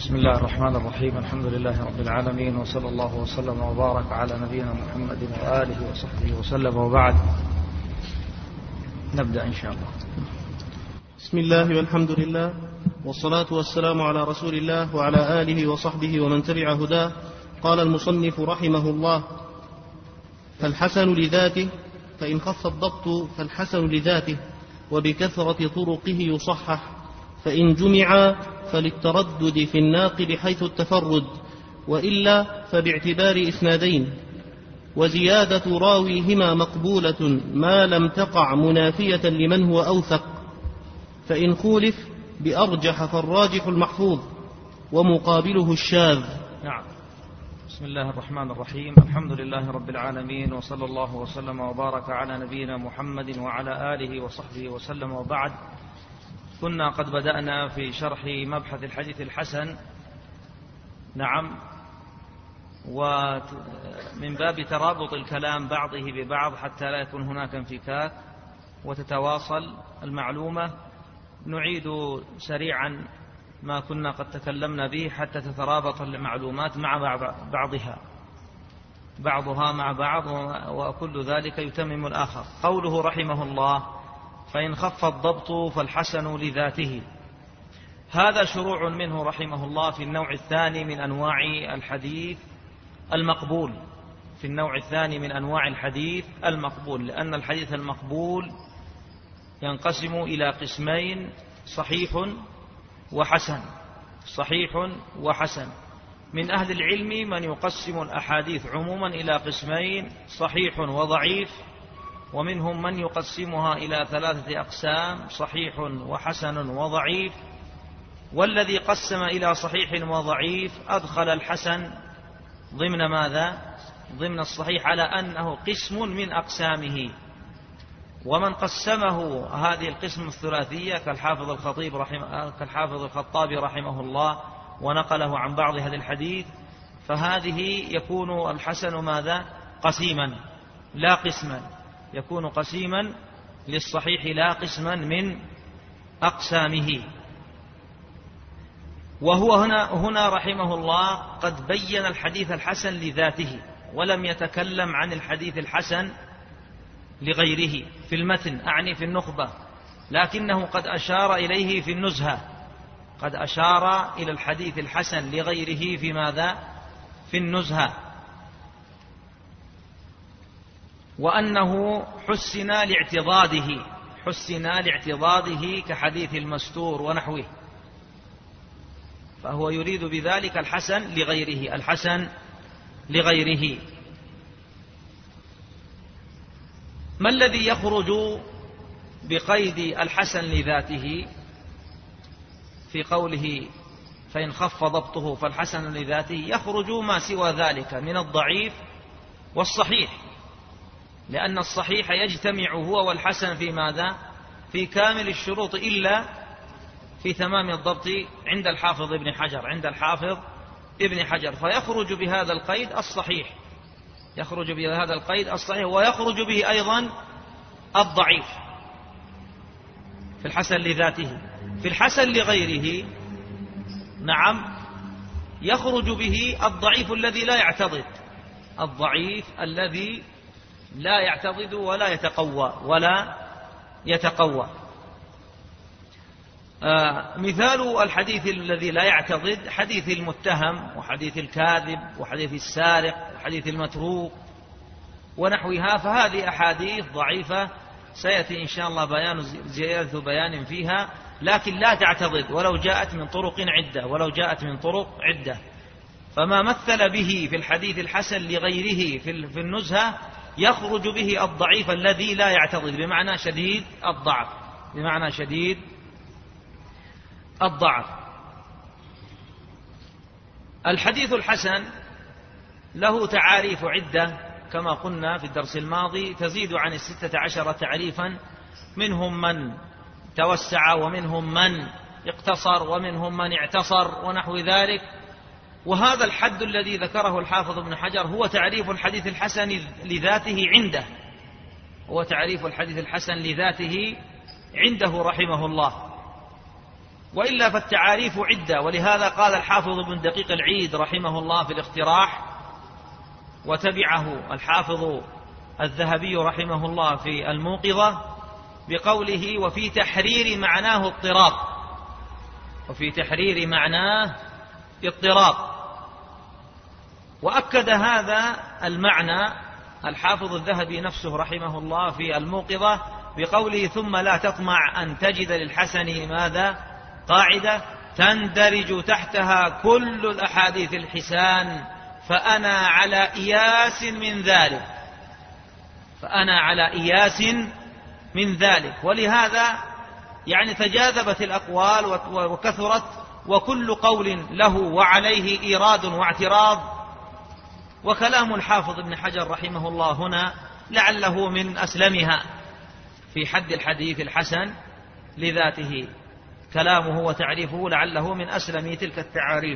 بسم الله الرحمن الرحيم. الحمد لله رب العالمين، وصلى الله وسلم وبارك على نبينا محمد وآله وصحبه وسلم، وبعد. نبدأ إن شاء الله. بسم الله والحمد لله، والصلاة والسلام على رسول الله وعلى آله وصحبه ومن تبع هداه. قال المصنف رحمه الله: فالحسن لذاته، فإن خف الضبط فالحسن لذاته، وبكثرة طرقه يصحح، فإن جمع فللتردد في الناقل حيث التفرد، وإلا فباعتبار إسنادين، وزيادة راويهما مقبولة ما لم تقع منافية لمن هو أوثق، فإن خولف بأرجح فالراجح المحفوظ ومقابله الشاذ. نعم. بسم الله الرحمن الرحيم. الحمد لله رب العالمين، وصلى الله وسلم وبارك على نبينا محمد وعلى آله وصحبه وسلم، وبعد. كنا قد بدأنا في شرح مبحث الحديث الحسن. نعم. ومن باب ترابط الكلام بعضه ببعض حتى لا يكون هناك انفكاك وتتواصل المعلومة، نعيد سريعا ما كنا قد تكلمنا به حتى تترابط المعلومات مع بعضها مع بعض، وكل ذلك يتمم الآخر. قوله رحمه الله: فإن خف الضبط فالحسن لذاته، هذا شروع منه رحمه الله في النوع الثاني من أنواع الحديث المقبول، في النوع الثاني من أنواع الحديث المقبول، لأن الحديث المقبول ينقسم إلى قسمين: صحيح وحسن. صحيح وحسن. من أهل العلم من يقسم الأحاديث عموما إلى قسمين: صحيح وضعيف، ومنهم من يقسمها إلى 3 أقسام: صحيح وحسن وضعيف. والذي قسم إلى صحيح وضعيف أدخل الحسن ضمن ماذا؟ ضمن الصحيح، على أنه قسم من أقسامه. ومن قسمه هذه القسم الثلاثية كالحافظ الخطابي رحمه الله، ونقله عن بعض هذا الحديث، فهذه يكون الحسن ماذا؟ قسيما لا قسما، يكون قسيما للصحيح لا قسما من أقسامه. وهو هنا رحمه الله قد بين الحديث الحسن لذاته، ولم يتكلم عن الحديث الحسن لغيره في المتن، أعني في النخبة، لكنه قد أشار إليه في النزهة، قد أشار إلى الحديث الحسن لغيره في ماذا؟ في النزهة، وأنه حسن لاعتضاده كحديث المستور ونحوه، فهو يريد بذلك الحسن لغيره. ما الذي يخرج بقيد الحسن لذاته في قوله فإن خف ضبطه فالحسن لذاته؟ يخرج ما سوى ذلك من الضعيف والصحيح، لأن الصحيح يجتمع هو والحسن في ماذا؟ في كامل الشروط إلا في تمام الضبط عند الحافظ ابن حجر، فيخرج بهذا القيد الصحيح، ويخرج به أيضا الضعيف في الحسن لذاته. في الحسن لغيره نعم يخرج به الضعيف الذي لا يعتضد ولا يتقوى. مثال الحديث الذي لا يعتضد حديث المتهم، وحديث الكاذب، وحديث السارق، وحديث المتروك ونحوها، فهذه أحاديث ضعيفة سيأتي إن شاء الله زيادة بيان فيها، لكن لا تعتضد ولو جاءت من طرق عدة. فما مثل به في الحديث الحسن لغيره في النزهة يخرج به الضعيف الذي لا يعتضد، بمعنى شديد الضعف. الحديث الحسن له تعاريف عدة كما قلنا في الدرس الماضي، تزيد عن 16 تعريفا، منهم من توسع، ومنهم من اقتصر، ومنهم من اعتصر ونحو ذلك. وهذا الحد الذي ذكره الحافظ ابن حجر هو تعريف الحديث الحسن لذاته عنده رحمه الله. وإلا فالتعاريف عدة. ولهذا قال الحافظ بن دقيق العيد رحمه الله في الاقتراح، وتبعه الحافظ الذهبي رحمه الله في الموقظة بقوله: وفي تحرير معناه اضطراب. وفي تحرير معناه اضطراب. وأكد هذا المعنى الحافظ الذهبي نفسه رحمه الله في الموقظة بقوله: ثم لا تطمع أن تجد للحسن ماذا؟ قاعدة تندرج تحتها كل الأحاديث الحسان، فأنا على إياس من ذلك. فأنا على إياس من ذلك. ولهذا يعني تجاذبت الأقوال وكثرت، وكل قول له وعليه إيراد واعتراض. وكلام الحافظ ابن حجر رحمه الله هنا لعله من أسلمها في حد الحديث الحسن لذاته، كلامه وتعريفه لعله من أسلم تلك التعاريف.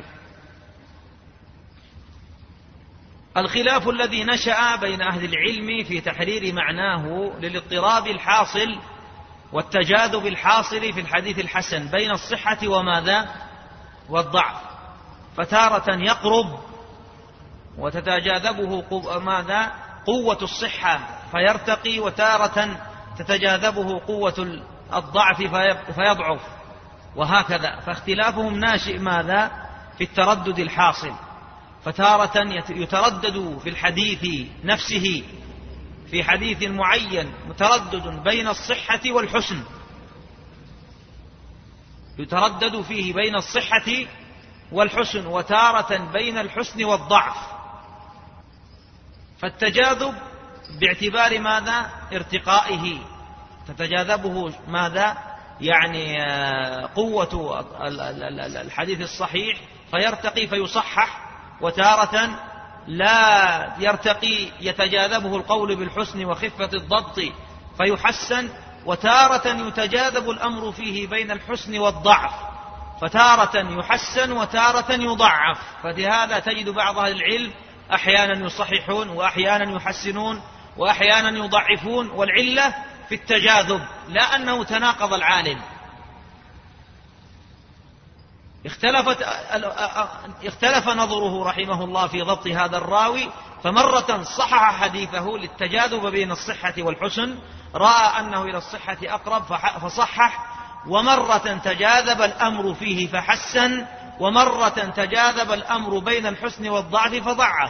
الخلاف الذي نشأ بين أهل العلم في تحرير معناه للاضطراب الحاصل والتجاذب الحاصل في الحديث الحسن بين الصحة وماذا؟ والضعف. فتارة يقرب وتتجاذبه ماذا؟ قوة الصحة فيرتقي، وتارة تتجاذبه قوة الضعف فيضعف، وهكذا. فاختلافهم ناشئ ماذا؟ في التردد الحاصل. فتارة يتردد في الحديث نفسه، في حديث معين متردد بين الصحة والحسن، يتردد فيه بين الصحة والحسن، وتارة بين الحسن والضعف. فالتجاذب باعتبار ماذا؟ ارتقائه، تتجاذبه ماذا؟ يعني قوة الحديث الصحيح فيرتقي فيصحح، وتارة لا يرتقي يتجاذبه القول بالحسن وخفة الضبط فيحسن، وتارة يتجاذب الأمر فيه بين الحسن والضعف، فتارة يحسن وتارة يضعف. فلهذا تجد بعض أهل العلم أحيانا يصححون وأحيانا يحسنون وأحيانا يضعفون، والعلة في التجاذب، لا أنه تناقض العالم. اختلف نظره رحمه الله في ضبط هذا الراوي، فمرة صحح حديثه للتجاذب بين الصحة والحسن، رأى أنه إلى الصحة أقرب فصحح، ومرة تجاذب الأمر فيه فحسن، ومرة تجاذب الأمر بين الحسن والضعف فضعف.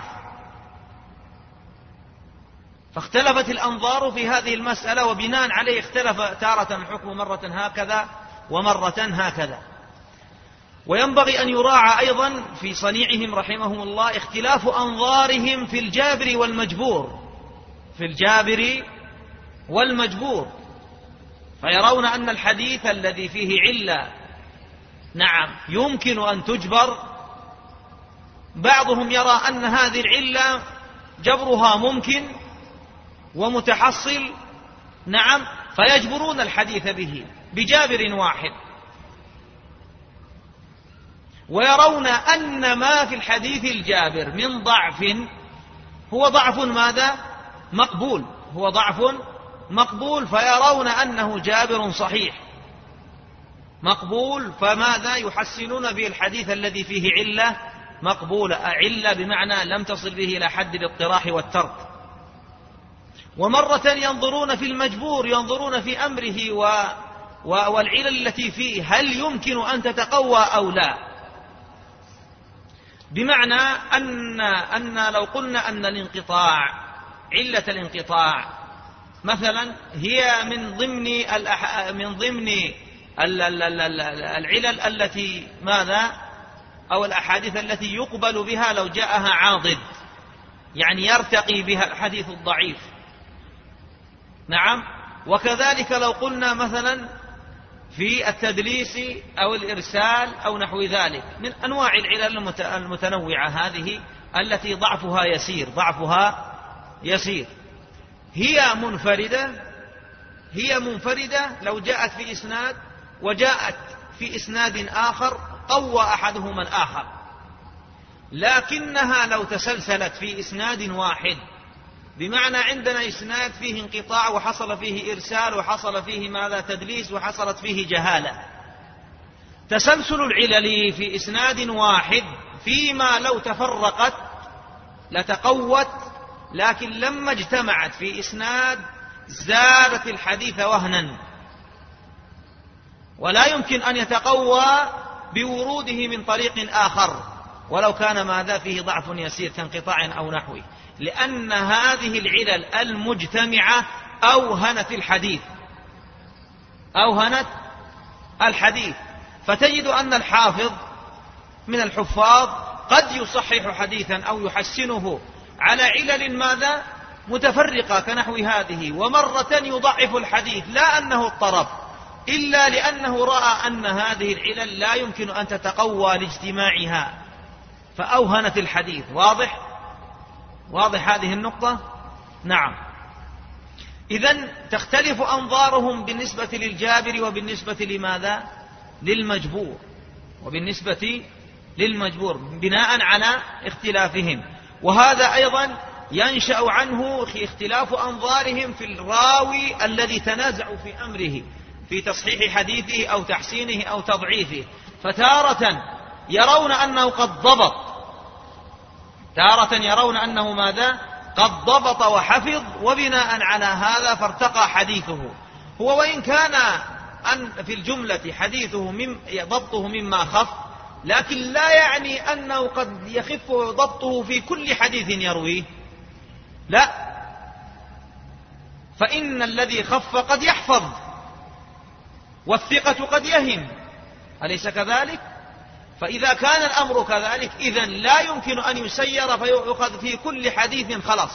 فاختلفت الأنظار في هذه المسألة، وبناء عليه اختلف تارة الحكم مرة هكذا ومرة هكذا. وينبغي أن يراعى أيضا في صنيعهم رحمهم الله اختلاف أنظارهم في الجابر والمجبور، في الجابر والمجبور. فيرون أن الحديث الذي فيه علة نعم يمكن أن تجبر، بعضهم يرى أن هذه العلة جبرها ممكن ومتحصل نعم، فيجبرون الحديث به بجابر واحد. ويرون أن ما في الحديث الجابر من ضعف هو ضعف ماذا؟ مقبول، هو ضعف مقبول، فيرون أنه جابر صحيح مقبول، فماذا؟ يحسنون به الحديث الذي فيه علة مقبولة، علة بمعنى لم تصل به إلى حد الاضطراح والترك. ومرة ينظرون في المجبور، ينظرون في أمره والعلل التي فيه هل يمكن أن تتقوى أو لا، بمعنى أن لو قلنا أن الانقطاع، علة الانقطاع مثلا هي من ضمن العلل التي ماذا؟ أو الأحاديث التي يقبل بها لو جاءها عاضد، يعني يرتقي بها الحديث الضعيف نعم. وكذلك لو قلنا مثلا في التدليس أو الإرسال أو نحو ذلك من أنواع العلل المتنوعة هذه التي ضعفها يسير، هي منفردة لو جاءت في إسناد، وجاءت في إسناد آخر قوى أحدهما الآخر، لكنها لو تسلسلت في إسناد واحد، بمعنى عندنا إسناد فيه انقطاع وحصل فيه إرسال وحصل فيه ماذا؟ تدليس، وحصلت فيه جهالة، تسلسل العلل في إسناد واحد فيما لو تفرقت لتقوت، لكن لما اجتمعت في إسناد زادت الحديث وهنا، ولا يمكن أن يتقوى بوروده من طريق آخر ولو كان ماذا فيه ضعف يسير كانقطاع أو نحوه، لأن هذه العلل المجتمعة أوهنت الحديث. فتجد أن الحافظ من الحفاظ قد يصحح حديثا أو يحسنه على علل ماذا متفرقة كنحو هذه، ومرة يضعف الحديث لا أنه اضطرب، إلا لأنه رأى أن هذه العلل لا يمكن أن تتقوى لاجتماعها فأوهنت الحديث. واضح هذه النقطة؟ نعم. إذن تختلف أنظارهم بالنسبة للجابر وبالنسبة لماذا؟ للمجبور بناء على اختلافهم. وهذا أيضا ينشأ عنه اختلاف أنظارهم في الراوي الذي تنازعوا في أمره في تصحيح حديثه أو تحسينه أو تضعيفه، فتارة يرون أنه قد ضبط، تارة يرون أنه ماذا قد ضبط وحفظ، وبناء على هذا فارتقى حديثه هو، وإن كان أن في الجملة حديثه ضبطه مما خف، لكن لا يعني أنه قد يخف ضبطه في كل حديث يرويه، لا، فإن الذي خف قد يحفظ والثقة قد يهم، أليس كذلك؟ فإذا كان الأمر كذلك إذن لا يمكن أن يسير فيؤخذ في كل حديث خلاص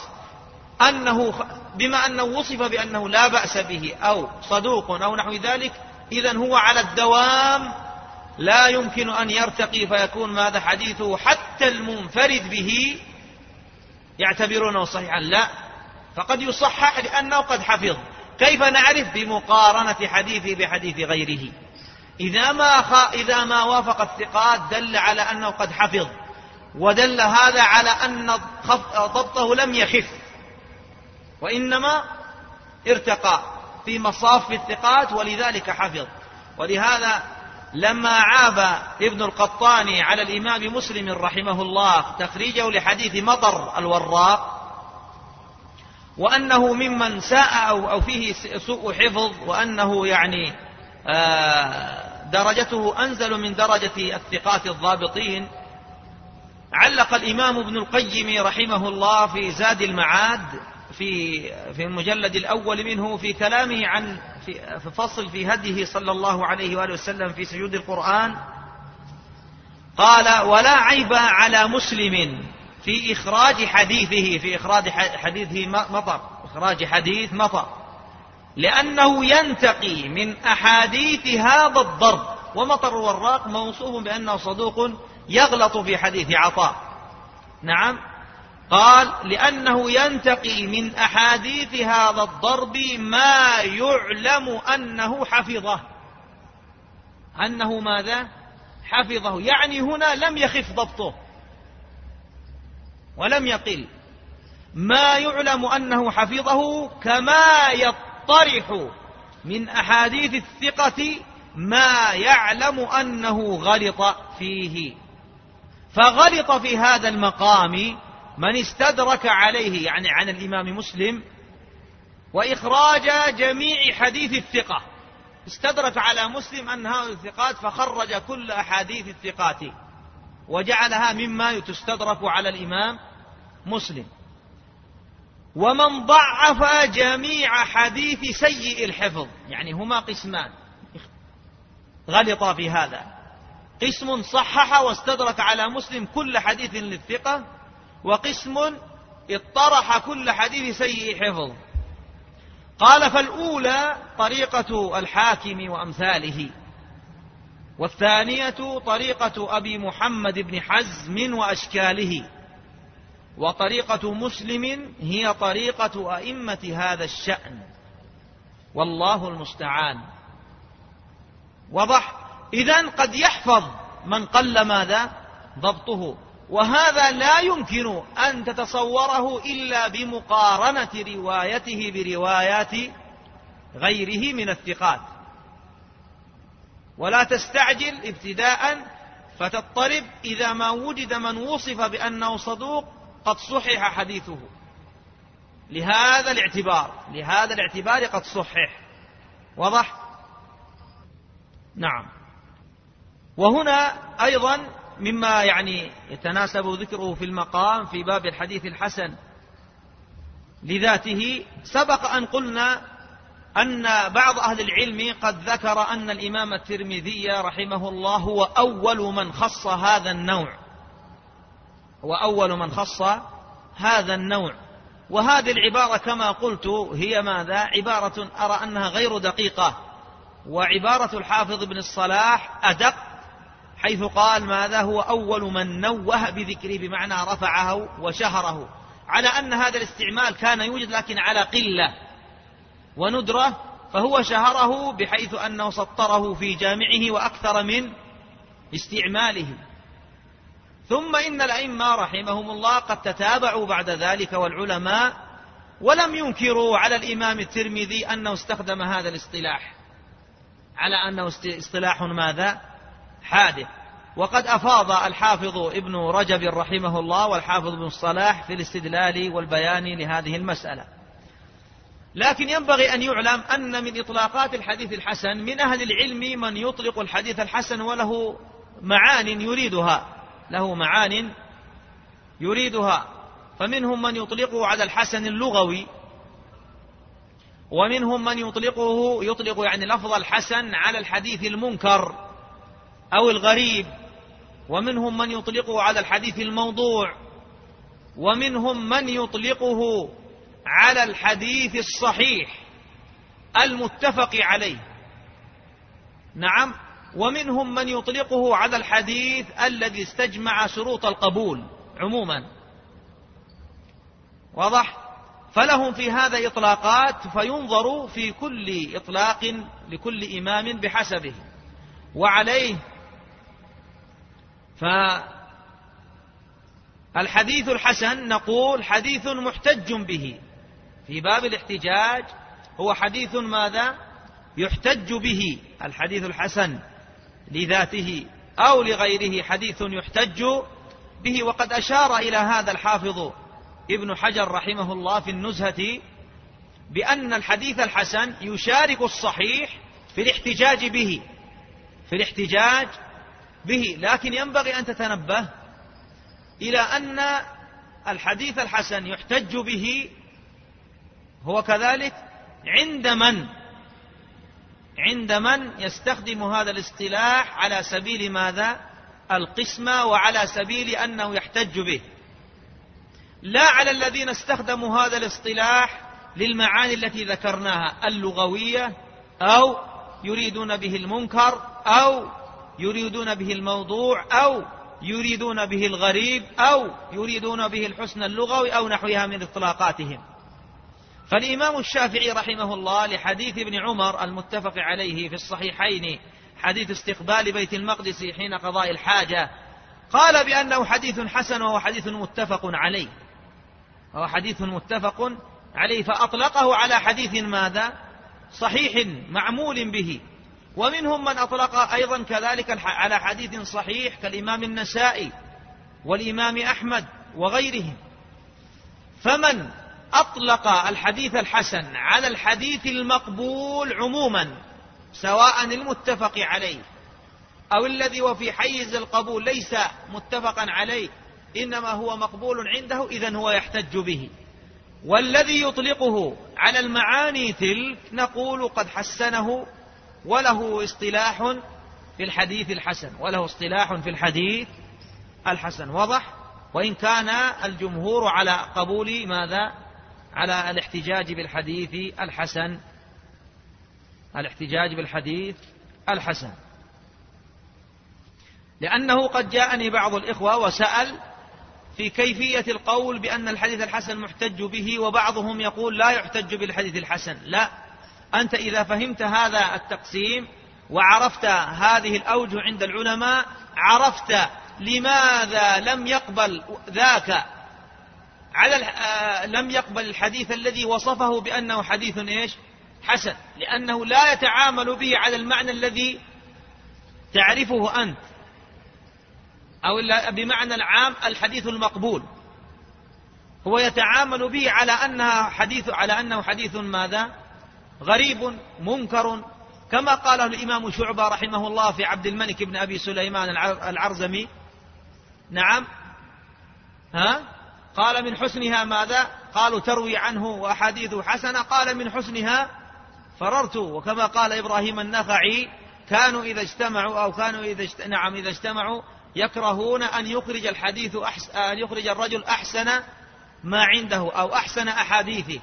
بما أنه وصف بأنه لا بأس به أو صدوق أو نحو ذلك، إذن هو على الدوام لا يمكن أن يرتقي فيكون ماذا حديثه حتى المنفرد به يعتبرونه صحيحا، لا، فقد يصحح لأنه قد حفظ. كيف نعرف؟ بمقارنة حديثه بحديث غيره، إذا ما وافق الثقات دل على أنه قد حفظ، ودل هذا على أن ضبطه لم يخف وإنما ارتقى في مصاف الثقات ولذلك حفظ. ولهذا لما عاب ابن القطان على الإمام مسلم رحمه الله تخريجه لحديث مطر الوراق وأنه ممن ساء أو فيه سوء حفظ، وأنه يعني درجته أنزل من درجة الثقات الضابطين، علق الإمام ابن القيم رحمه الله في زاد المعاد في المجلد الأول منه في كلامه في فصل في هديه صلى الله عليه وآله وسلم في سجود القرآن، قال: ولا عيب على مسلم في إخراج حديث مطر لأنه ينتقي من أحاديث هذا الضرب. ومطر الوراق موصوف بأنه صدوق يغلط في حديث عطاء، نعم، قال: لأنه ينتقي من أحاديث هذا الضرب ما يعلم أنه حفظه، أنه ماذا حفظه، يعني هنا لم يخف ضبطه ولم يقل، ما يعلم أنه حفظه، كما يطرح من أحاديث الثقة ما يعلم أنه غلط فيه. فغلط في هذا المقام من استدرك عليه، يعني عن الإمام مسلم، وإخراج جميع حديث الثقة، استدرك على مسلم أن هؤلاء الثقات فخرج كل أحاديث الثقات وجعلها مما تستدرك على الإمام مسلم. ومن ضعف جميع حديث سيء الحفظ، يعني هما قسمان غلط في هذا، قسم صحح واستدرك على مسلم كل حديث للثقة، وقسم اطرح كل حديث سيء حفظ. قال: فالأولى طريقة الحاكم وأمثاله، والثانية طريقة أبي محمد بن حزم وأشكاله، وطريقة مسلم هي طريقة أئمة هذا الشأن، والله المستعان. وضح. إذن قد يحفظ من قل ماذا ضبطه، وهذا لا يمكن أن تتصوره إلا بمقارنة روايته بروايات غيره من الثقات. ولا تستعجل ابتداء فتضطرب إذا ما وجد من وصف بأنه صدوق قد صحح حديثه. لهذا الاعتبار قد صحح. واضح؟ نعم. وهنا أيضا مما يتناسب ذكره في المقام في باب الحديث الحسن لذاته، سبق أن قلنا أن بعض أهل العلم قد ذكر أن الإمام الترمذي رحمه الله هو أول من خص هذا النوع. وهذه العبارة كما قلت هي ماذا؟ عبارة أرى أنها غير دقيقة، وعبارة الحافظ ابن الصلاح أدق، حيث قال ماذا؟ هو أول من نوه بذكره، بمعنى رفعه وشهره، على أن هذا الاستعمال كان يوجد لكن على قلة وندرة، فهو شهره بحيث أنه سطره في جامعه وأكثر من استعماله. ثم إن الأئمة رحمهم الله قد تتابعوا بعد ذلك والعلماء، ولم ينكروا على الإمام الترمذي أنه استخدم هذا الاصطلاح، على أنه اصطلاح ماذا؟ حادث. وقد أفاض الحافظ ابن رجب رحمه الله والحافظ ابن الصلاح في الاستدلال والبيان لهذه المسألة. لكن ينبغي أن يعلم أن من إطلاقات الحديث الحسن من أهل العلم من يطلق الحديث الحسن وله معان يريدها، فمنهم من يطلقه على الحسن اللغوي، ومنهم من يطلق لفظ الحسن على الحديث المنكر أو الغريب، ومنهم من يطلقه على الحديث الموضوع، ومنهم من يطلقه على الحديث الصحيح المتفق عليه. نعم. ومنهم من يطلقه على الحديث الذي استجمع شروط القبول عموما. واضح؟ فلهم في هذا إطلاقات، فينظر في كل إطلاق لكل إمام بحسبه. وعليه فالحديث الحسن نقول حديث محتج به في باب الاحتجاج، هو حديث ماذا؟ يحتج به. الحديث الحسن لذاته أو لغيره حديث يحتج به. وقد أشار إلى هذا الحافظ ابن حجر رحمه الله في النزهة بأن الحديث الحسن يشارك الصحيح في الاحتجاج به. لكن ينبغي أن تتنبه إلى أن الحديث الحسن يحتج به هو كذلك عند من يستخدم هذا الاصطلاح على سبيل ماذا؟ القسمة، وعلى سبيل أنه يحتج به، لا على الذين استخدموا هذا الاصطلاح للمعاني التي ذكرناها اللغوية، أو يريدون به المنكر، أو يريدون به الموضوع، أو يريدون به الغريب، أو يريدون به الحسن اللغوي أو نحوها من إطلاقاتهم. فالإمام الشافعي رحمه الله لحديث ابن عمر المتفق عليه في الصحيحين، حديث استقبال بيت المقدس حين قضاء الحاجة، قال بأنه حديث حسن وهو حديث متفق عليه، فأطلقه على حديث ماذا؟ صحيح معمول به. ومنهم من أطلق أيضا كذلك على حديث صحيح كالإمام النسائي والإمام أحمد وغيرهم. فمن أطلق الحديث الحسن على الحديث المقبول عموما، سواء المتفق عليه أو الذي وفي حيز القبول ليس متفقا عليه إنما هو مقبول عنده، إذن هو يحتج به. والذي يطلقه على المعاني تلك نقول قد حسنه وله اصطلاح في الحديث الحسن. واضح؟ وإن كان الجمهور على قبول ماذا؟ على الاحتجاج بالحديث الحسن. لأنه قد جاءني بعض الإخوة وسأل في كيفية القول بأن الحديث الحسن محتج به، وبعضهم يقول لا يحتج بالحديث الحسن. لا، أنت إذا فهمت هذا التقسيم وعرفت هذه الأوجه عند العلماء، عرفت لماذا لم يقبل لم يقبل الحديث الذي وصفه بأنه حديث حسن، لأنه لا يتعامل به على المعنى الذي تعرفه أنت، أو بمعنى العام الحديث المقبول، هو يتعامل به على أنه حديث ماذا؟ غريب منكر، كما قاله الإمام شعبة رحمه الله في عبد الملك بن أبي سليمان العرزمي. نعم، قال من حسنها ماذا؟ قالوا تروي عنه وأحاديثه حسنة، قال من حسنها فررت. وكما قال إبراهيم النخعي كانوا إذا اجتمعوا يكرهون أن يخرج الرجل أحسن ما عنده أو أحسن أحاديثه،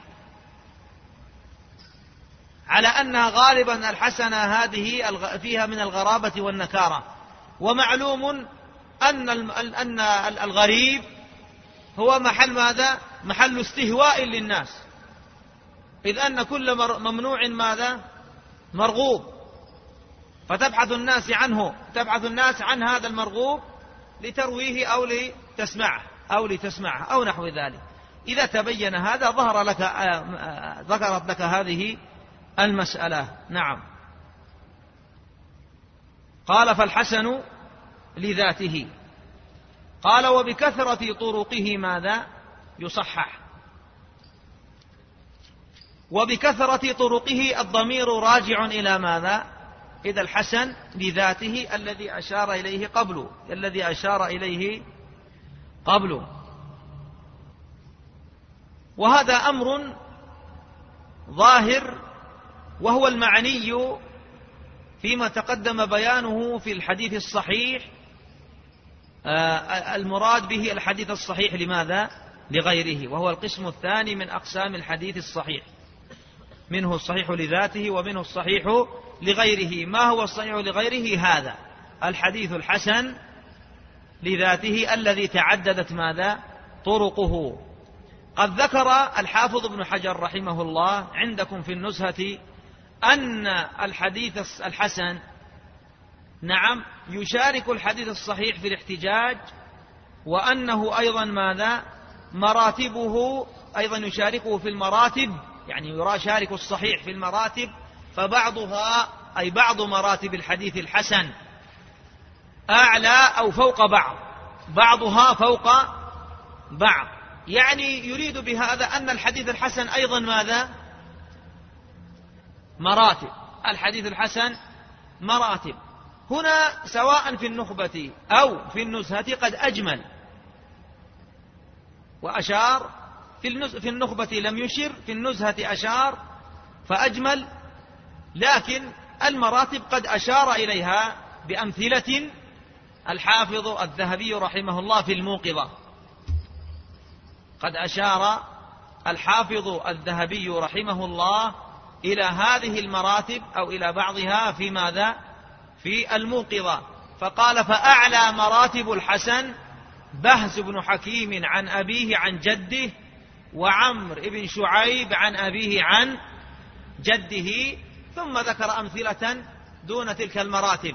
على أنها غالبا الحسنة هذه فيها من الغرابة والنكارة. ومعلوم أن الغريب هو محل ماذا؟ محل استهواء للناس، إذ أن كل ممنوع ماذا؟ مرغوب، فتبحث الناس عن هذا المرغوب لترويه أو لتسمعه أو نحو ذلك. إذا تبين هذا ذكرت لك هذه المسألة. نعم. قال فالحسن لذاته. قال وبكثرة طرقه ماذا؟ يصحح. وبكثرة طرقه الضمير راجع إلى ماذا؟ إذا الحسن لذاته الذي أشار إليه قبله. وهذا أمر ظاهر، وهو المعني فيما تقدم بيانه في الحديث الصحيح. المراد به الحديث الصحيح لماذا؟ لغيره، وهو القسم الثاني من أقسام الحديث الصحيح، منه الصحيح لذاته ومنه الصحيح لغيره. ما هو الصحيح لغيره؟ هذا الحديث الحسن لذاته الذي تعددت ماذا؟ طرقه. قد ذكر الحافظ ابن حجر رحمه الله عندكم في النزهة أن الحديث الحسن نعم يشارك الحديث الصحيح في الاحتجاج، وأنه أيضا ماذا؟ مراتبه أيضا يشاركه في المراتب، يعني يشارك الصحيح في المراتب، فبعضها أي بعض مراتب الحديث الحسن أعلى أو فوق بعضها فوق بعض. يعني يريد بهذا أن الحديث الحسن أيضا ماذا؟ مراتب. الحديث الحسن مراتب. هنا سواء في النخبة أو في النزهة قد أجمل وأشار، في النخبة لم يشر، في النزهة أشار فأجمل، لكن المراتب قد أشار إليها بأمثلة الحافظ الذهبي رحمه الله في الموقظة. قد أشار الحافظ الذهبي رحمه الله إلى هذه المراتب أو إلى بعضها في ماذا؟ في الموقظة، فقال فأعلى مراتب الحسن بهز بن حكيم عن أبيه عن جده، وعمر بن شعيب عن أبيه عن جده، ثم ذكر أمثلة دون تلك المراتب.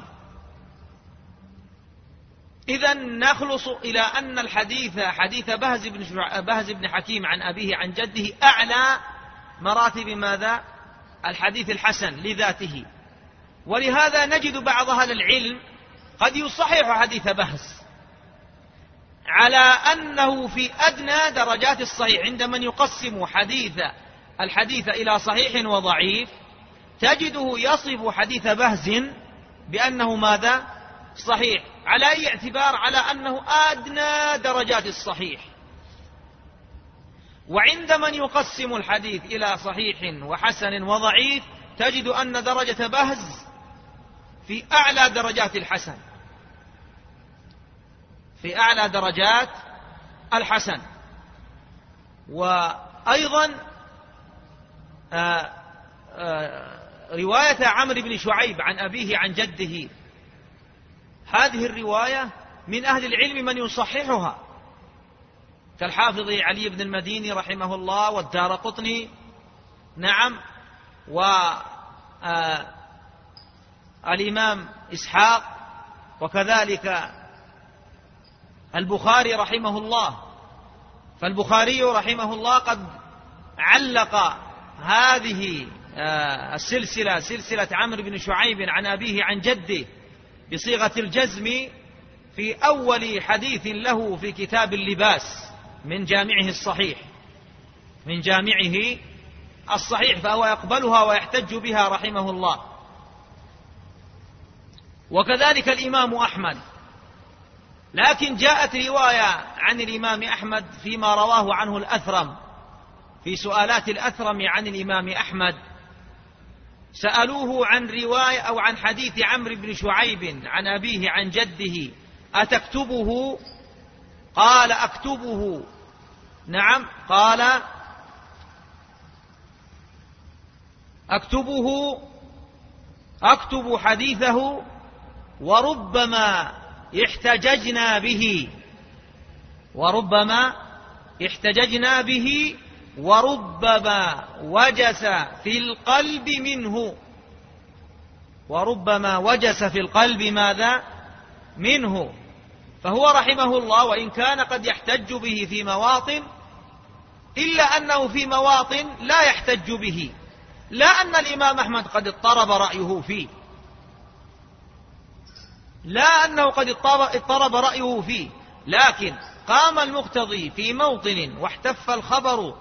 إذن نخلص إلى أن حديث بهز بن حكيم عن أبيه عن جده أعلى مراتب ماذا؟ الحديث الحسن لذاته. ولهذا نجد بعض أهل العلم قد يصحح حديث بهز على أنه في أدنى درجات الصحيح. عند من يقسم الحديث إلى صحيح وضعيف تجده يصف حديث بهز بأنه ماذا؟ صحيح. على أي اعتبار؟ على أنه أدنى درجات الصحيح. وعند من يقسم الحديث إلى صحيح وحسن وضعيف تجد أن درجة بهز في أعلى درجات الحسن، في أعلى درجات الحسن. وأيضا رواية عمرو بن شعيب عن أبيه عن جده، هذه الرواية من أهل العلم من يصححها كالحافظ علي بن المديني رحمه الله والدارقطني، نعم، والإمام إسحاق، وكذلك البخاري رحمه الله. فالبخاري رحمه الله قد علق هذه السلسلة، سلسلة عمرو بن شعيب عن أبيه عن جده، بصيغة الجزم في أول حديث له في كتاب اللباس من جامعه الصحيح، فهو يقبلها ويحتج بها رحمه الله. وكذلك الإمام أحمد، لكن جاءت رواية عن الإمام أحمد فيما رواه عنه الأثرم في سؤالات الأثرم عن الإمام أحمد، سألوه عن رواية أو عن حديث عمرو بن شعيب عن أبيه عن جده أتكتبه؟ قال أكتبه. نعم، قال أكتب حديثه وربما احتججنا به وربما وجس في القلب ماذا؟ منه. فهو رحمه الله وإن كان قد يحتج به في مواطن، إلا أنه في مواطن لا يحتج به، لا أن الإمام أحمد قد اضطرب رأيه فيه، لكن قام المقتضي في موطن واحتف الخبر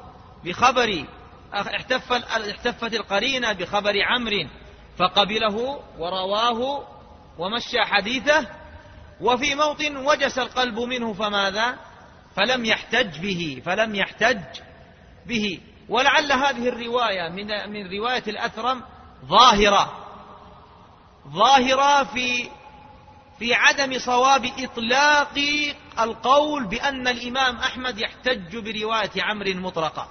احتفت القرينة بخبر عمرو فقبله ورواه ومشى حديثه، وفي موطن وجس القلب منه فماذا؟ فلم يحتج به. ولعل هذه الرواية من رواية الأثرم ظاهرة في عدم صواب إطلاق القول بأن الإمام أحمد يحتج برواية عمرو مطلقة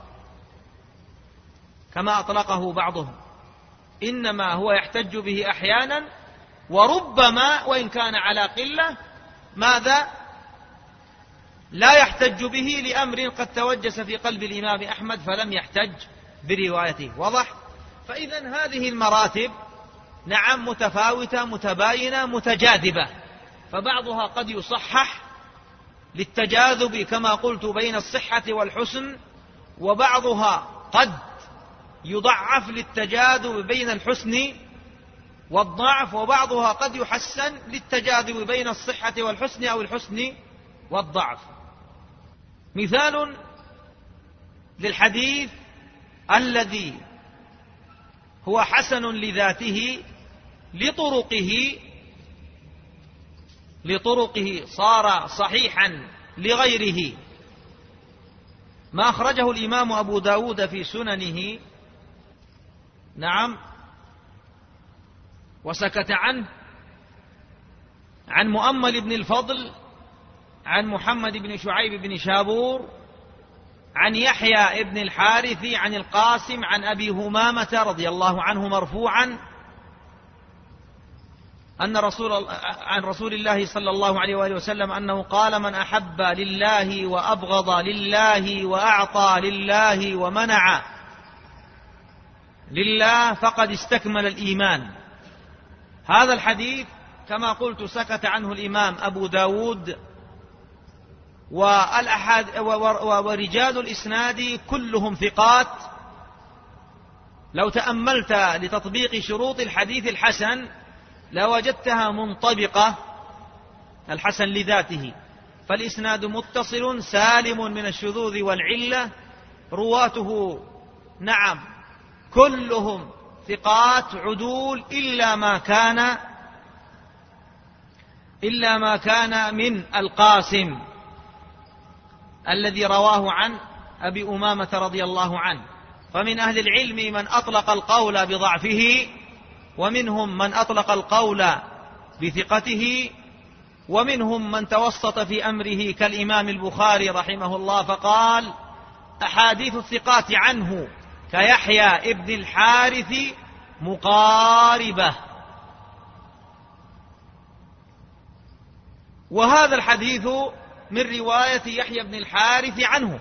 كما أطلقه بعضهم، إنما هو يحتج به أحيانا، وربما وإن كان على قلة ماذا؟ لا يحتج به لأمر قد توجس في قلب الإمام أحمد فلم يحتج بروايته. واضح؟ فإذا هذه المراتب نعم متفاوتة متباينة متجاذبة، فبعضها قد يصحح للتجاذب كما قلت بين الصحة والحسن، وبعضها قد يضعف للتجاذب بين الحسن والضعف، وبعضها قد يحسن للتجاذب بين الصحة والحسن أو الحسن والضعف. مثال للحديث الذي هو حسن لذاته لطرقه صار صحيحا لغيره، ما أخرجه الإمام أبو داود في سننه نعم وسكت عنه، عن مؤمل بن الفضل عن محمد بن شعيب بن شابور عن يحيى بن الحارث عن القاسم عن أبي همامة رضي الله عنه مرفوعا عن رسول الله صلى الله عليه وآله وسلم أنه قال: من أحب لله وأبغض لله وأعطى لله ومنع لله فقد استكمل الإيمان. هذا الحديث كما قلت سكت عنه الإمام أبو داود، ورجال الإسناد كلهم ثقات. لو تأملت لتطبيق شروط الحديث الحسن لوجدتها منطبقة، الحسن لذاته، فالإسناد متصل سالم من الشذوذ والعلة، رواته نعم كلهم ثقات عدول إلا ما كان من القاسم الذي رواه عن أبي أمامة رضي الله عنه. فمن أهل العلم من أطلق القول بضعفه، ومنهم من أطلق القول بثقته، ومنهم من توسط في أمره كالإمام البخاري رحمه الله فقال: أحاديث الثقات عنه كيحيى ابن الحارث مقاربة. وهذا الحديث من رواية يحيى بن الحارث عنه،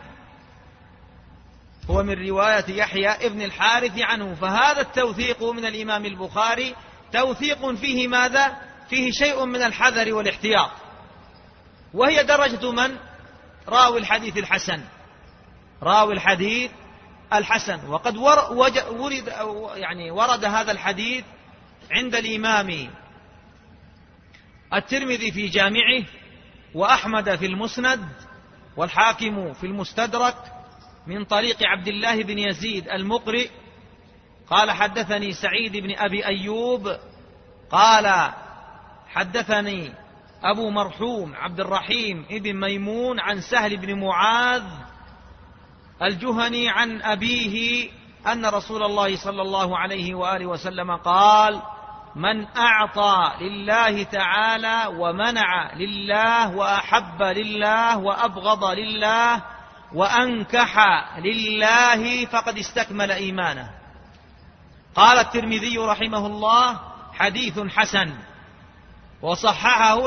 هو من رواية يحيى ابن الحارث عنه، فهذا التوثيق من الإمام البخاري توثيق فيه ماذا؟ فيه شيء من الحذر والاحتياط، وهي درجة من؟ راوي الحديث الحسن. وقد ورد هذا الحديث عند الإمام الترمذي في جامعه، وأحمد في المسند، والحاكم في المستدرك من طريق عبد الله بن يزيد المقرئ قال حدثني سعيد بن أبي أيوب قال حدثني أبو مرحوم عبد الرحيم بن ميمون عن سهل بن معاذ الجهني عن أبيه أن رسول الله صلى الله عليه وآله وسلم قال: من أعطى لله تعالى ومنع لله وأحب لله وأبغض لله وأنكح لله فقد استكمل إيمانه. قال الترمذي رحمه الله: حديث حسن، وصححه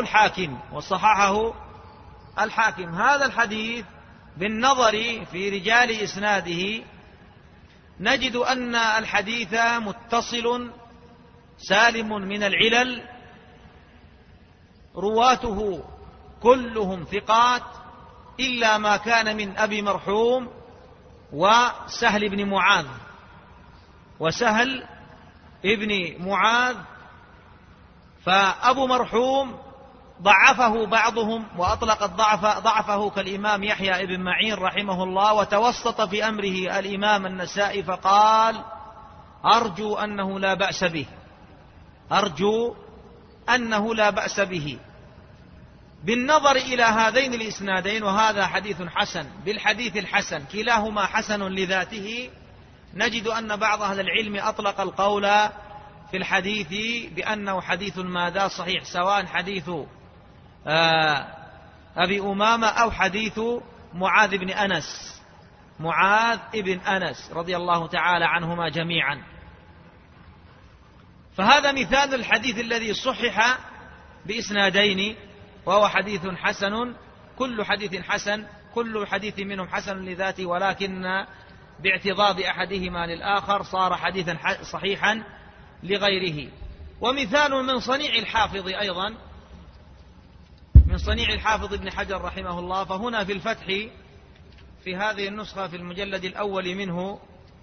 الحاكم. هذا الحديث بالنظر في رجال إسناده نجد أن الحديث متصل سالم من العلل، رواته كلهم ثقات إلا ما كان من أبي مرحوم وسهل بن معاذ. وسهل ابن معاذ فأبو مرحوم ضعفه بعضهم وأطلق ضعفه كالإمام يحيى بن معين رحمه الله، وتوسط في أمره الإمام النسائي فقال: أرجو أنه لا بأس به. بالنظر إلى هذين الإسنادين، وهذا حديث حسن بالحديث الحسن، كلاهما حسن لذاته، نجد أن بعض أهل العلم أطلق القول في الحديث بأنه حديث ماذا صحيح، سواء حديث أبي أمامة أو حديث معاذ بن أنس رضي الله تعالى عنهما جميعا. فهذا مثال الحديث الذي صحح بإسنادين، وهو حديث حسن. كل حديث منهم حسن لذاته، ولكن باعتضاد أحدهما للآخر صار حديثا صحيحا لغيره. ومثال من صنيع الحافظ أيضا، من صنيع الحافظ ابن حجر رحمه الله، فهنا في الفتح في هذه النسخة في المجلد الأول منه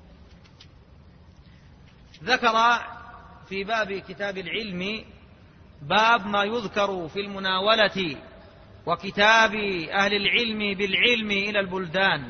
ذكر في باب كتاب العلم باب ما يذكر في المناولة وكتاب أهل العلم بالعلم إلى البلدان.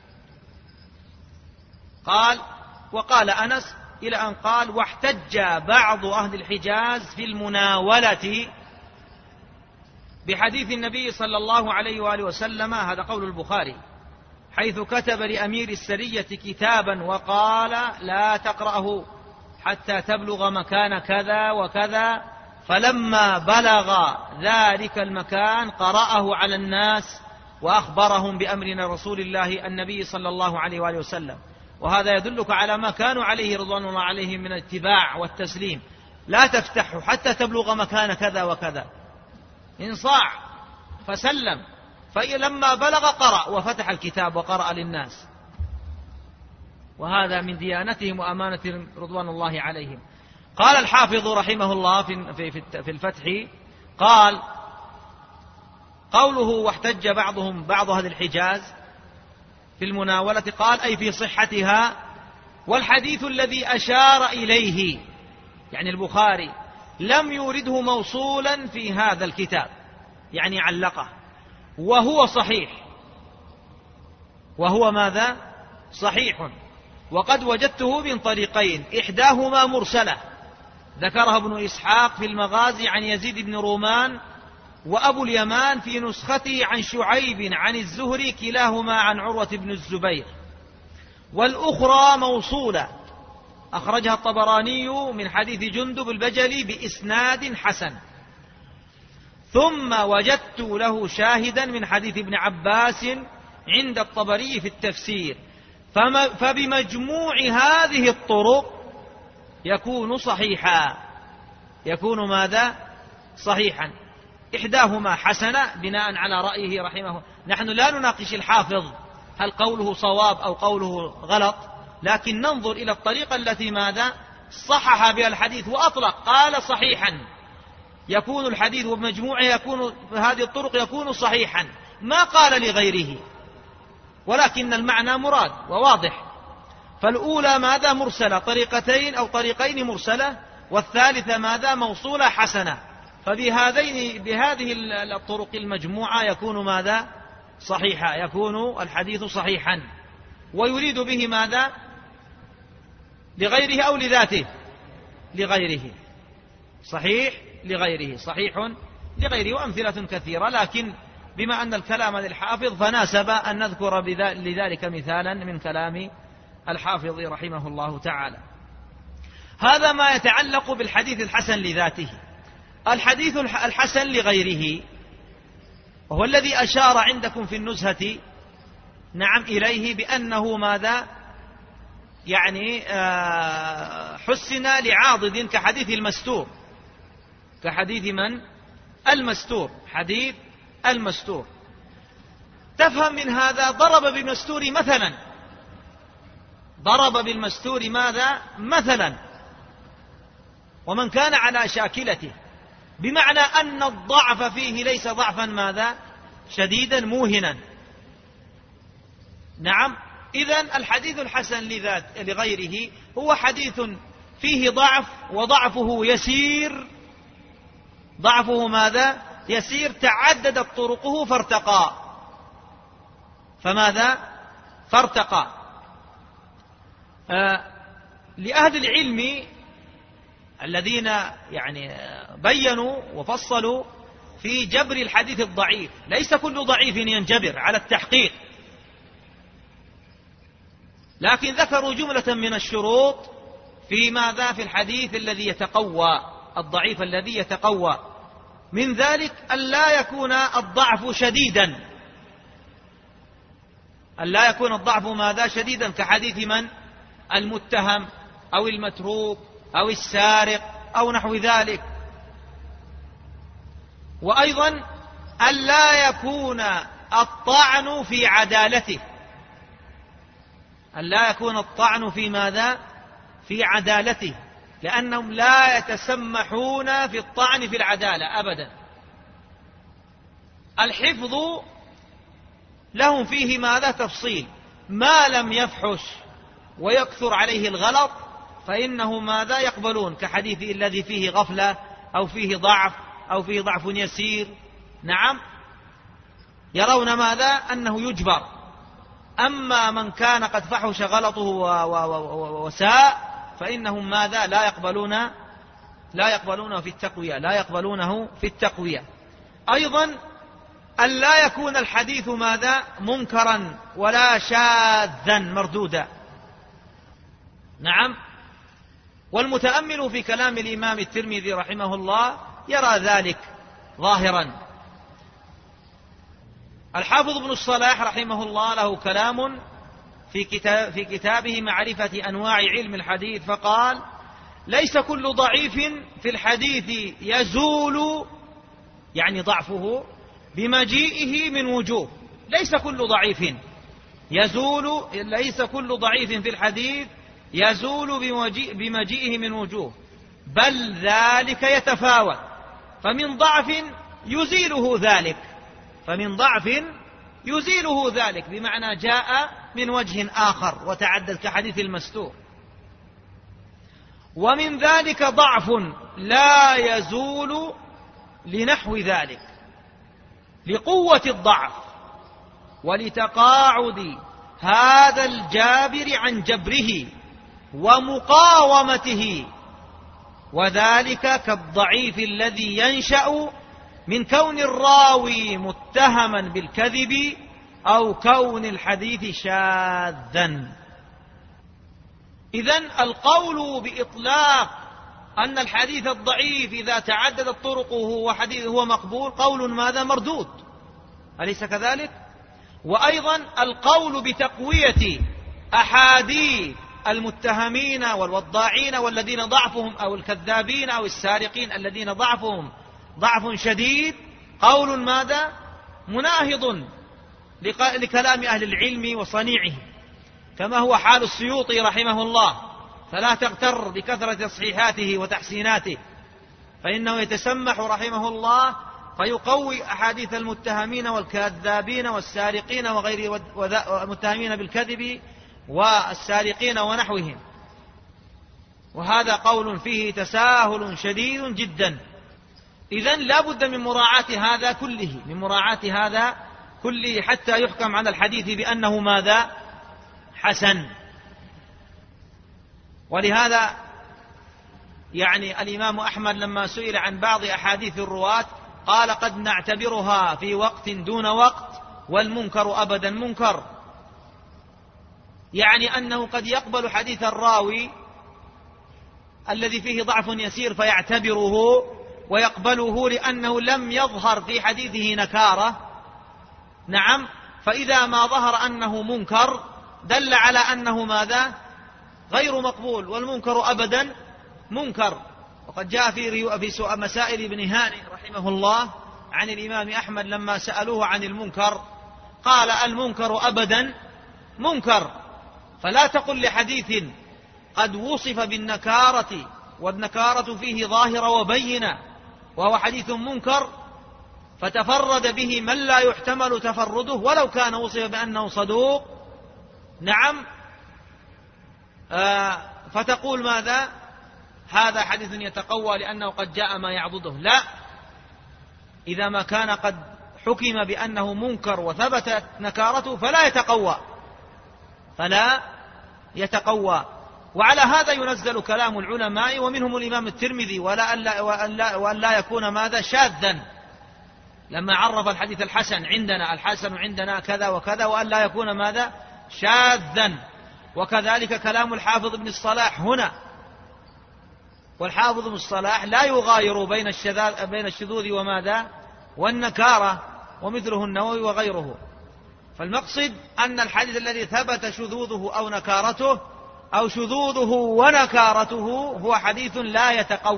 وقال أنس إلى أن قال: واحتج بعض أهل الحجاز في المناولة بحديث النبي صلى الله عليه وآله وسلم، هذا قول البخاري، حيث كتب لأمير السرية كتابا وقال: لا تقرأه حتى تبلغ مكان كذا وكذا، فلما بلغ ذلك المكان قرأه على الناس وأخبرهم بأمر رسول الله النبي صلى الله عليه وآله وسلم. وهذا يدلك على ما كانوا عليه رضوان الله عليهم من الاتباع والتسليم. لا تفتحوا حتى تبلغ مكان كذا وكذا، انصاع فسلم، فلما بلغ قرأ وفتح الكتاب وقرأ للناس، وهذا من ديانتهم وأمانة رضوان الله عليهم. قال الحافظ رحمه الله في الفتح، قال: قوله واحتج بعض أهل الحجاز في المناولة، قال: أي في صحتها. والحديث الذي أشار إليه يعني البخاري لم يورده موصولا في هذا الكتاب، يعني علقه، وهو صحيح، وهو ماذا؟ صحيح. وقد وجدته من طريقين، إحداهما مرسلة ذكرها ابن إسحاق في المغازي عن يزيد بن رومان، وأبو اليمان في نسخته عن شعيب عن الزهري، كلاهما عن عروة بن الزبير. والأخرى موصولة أخرجها الطبراني من حديث جندب البجلي بإسناد حسن. ثم وجدت له شاهدا من حديث ابن عباس عند الطبري في التفسير، فبمجموع هذه الطرق يكون صحيحا. يكون ماذا؟ صحيحا. إحداهما حسنة بناء على رأيه رحمه. نحن لا نناقش الحافظ هل قوله صواب أو قوله غلط، لكن ننظر إلى الطريقة التي ماذا؟ صحح بها الحديث وأطلق، قال صحيحا، يكون الحديث وبمجموعه يكون هذه الطرق يكون صحيحا، ما قال لغيره، ولكن المعنى مراد وواضح. فالأولى ماذا؟ مرسلة، طريقتين أو طريقين مرسلة، والثالثة ماذا؟ موصولة حسنة. بهذه الطرق المجموعة يكون ماذا؟ صحيحا، يكون الحديث صحيحا. ويريد به ماذا؟ لغيره أو لذاته؟ لغيره. صحيح لغيره، صحيح لغيره، وأمثلة كثيرة، لكن بما أن الكلام للحافظ فناسب أن نذكر لذلك مثالا من كلام الحافظ رحمه الله تعالى. هذا ما يتعلق بالحديث الحسن لذاته. الحديث الحسن لغيره وهو الذي أشار عندكم في النزهة نعم إليه بأنه ماذا؟ يعني حسن لعاضد كحديث المستور. كحديث من؟ المستور، حديث المستور. تفهم من هذا ضرب بالمستور مثلا، ضرب بالمستور ماذا؟ مثلا، ومن كان على شاكلته، بمعنى أن الضعف فيه ليس ضعفا ماذا؟ شديدا موهنا. نعم. إذن الحديث الحسن لغيره هو حديث فيه ضعف، وضعفه يسير. ضعفه ماذا؟ يسير، تعددت طرقه فارتقى. فماذا؟ فارتقى. لأهل العلم الذين يعني بينوا وفصلوا في جبر الحديث الضعيف، ليس كل ضعيف ينجبر على التحقيق، لكن ذكروا جملة من الشروط في ماذا؟ في الحديث الذي يتقوى، الضعيف الذي يتقوى. من ذلك ألا يكون الضعف شديدا، ألا يكون الضعف ماذا؟ شديدا، كحديث من؟ المتهم أو المتروك أو السارق أو نحو ذلك. وأيضا ألا يكون الطعن في عدالته، ألا يكون الطعن في ماذا؟ في عدالته، لأنهم لا يتسمحون في الطعن في العدالة أبدا. الحفظ لهم فيه ماذا؟ تفصيل. ما لم يفحش ويكثر عليه الغلط فإنه ماذا؟ يقبلون، كحديث الذي فيه غفلة أو فيه ضعف أو فيه ضعف يسير. نعم. يرون ماذا؟ أنه يجبر. أما من كان قد فحش غلطه وساء فإنهم ماذا؟ لا يقبلونه في التقوية، لا يقبلونه في التقوية. أيضا ألا يكون الحديث ماذا؟ منكرا ولا شاذا مردودا. نعم. والمتأمل في كلام الإمام الترمذي رحمه الله يرى ذلك ظاهرا. الحافظ ابن الصلاح رحمه الله له كلام في كتابه معرفة أنواع علم الحديث، فقال: ليس كل ضعيف في الحديث يزول، يعني ضعفه، بمجيئه من وجوه. ليس كل ضعيف يزول، ليس كل ضعيف في الحديث يزول بمجيئه من وجوه، بل ذلك يتفاوت، فمن ضعف يزيله ذلك، فمن ضعف يزيله ذلك، بمعنى جاء من وجه آخر وتعدد، كحديث المستور. ومن ذلك ضعف لا يزول لنحو ذلك، لقوة الضعف ولتقاعد هذا الجابر عن جبره ومقاومته، وذلك كالضعيف الذي ينشأ من كون الراوي متهما بالكذب أو كون الحديث شاذا. إذن القول بإطلاق أن الحديث الضعيف إذا تعددت طرقه وحديثه مقبول قول ماذا؟ مردود، أليس كذلك؟ وأيضا القول بتقوية أحاديث المتهمين والوضاعين والذين ضعفهم، أو الكذابين أو السارقين الذين ضعفهم ضعف شديد، قول ماذا؟ مناهض لكلام أهل العلم وصنيعه، كما هو حال السيوطي رحمه الله، فلا تغتر بكثرة تصحيحاته وتحسيناته، فإنه يتسمح رحمه الله فيقوي أحاديث المتهمين والكذابين والسارقين وغير المتهمين بالكذب والسارقين ونحوهم، وهذا قول فيه تساهل شديد جدا. إذن لا بد من مراعاة هذا كله حتى يحكم على الحديث بأنه ماذا؟ حسن. ولهذا يعني الإمام أحمد لما سئل عن بعض أحاديث الرواة قال قد نعتبرها في وقت دون وقت والمنكر أبدا منكر، يعني أنه قد يقبل حديث الراوي الذي فيه ضعف يسير فيعتبره ويقبله لأنه لم يظهر في حديثه نكارة. نعم، فإذا ما ظهر أنه منكر دل على أنه ماذا؟ غير مقبول، والمنكر أبدا منكر. وقد جاء في مسائل ابن هاني رحمه الله عن الإمام أحمد لما سألوه عن المنكر قال المنكر أبدا منكر. فلا تقل لحديث قد وصف بالنكارة والنكارة فيه ظاهرة وبينة وهو حديث منكر فتفرد به من لا يحتمل تفرده ولو كان وصف بأنه صدوق. نعم، فتقول ماذا؟ هذا حديث يتقوى لأنه قد جاء ما يعضده. لا، إذا ما كان قد حكم بأنه منكر وثبتت نكارته فلا يتقوى. وعلى هذا ينزل كلام العلماء ومنهم الإمام الترمذي وأن لا يكون ماذا؟ شاذا، لما عرف الحديث الحسن عندنا كذا وكذا، وأن لا يكون ماذا؟ شاذا. وكذلك كلام الحافظ ابن الصلاح هنا، والحافظ ابن الصلاح لا يغاير بين الشذوذ وماذا؟ والنكارة، ومثله النووي وغيره. فالمقصد أن الحديث الذي ثبت شذوذه أو نكارته أو شذوذه ونكارته هو حديث لا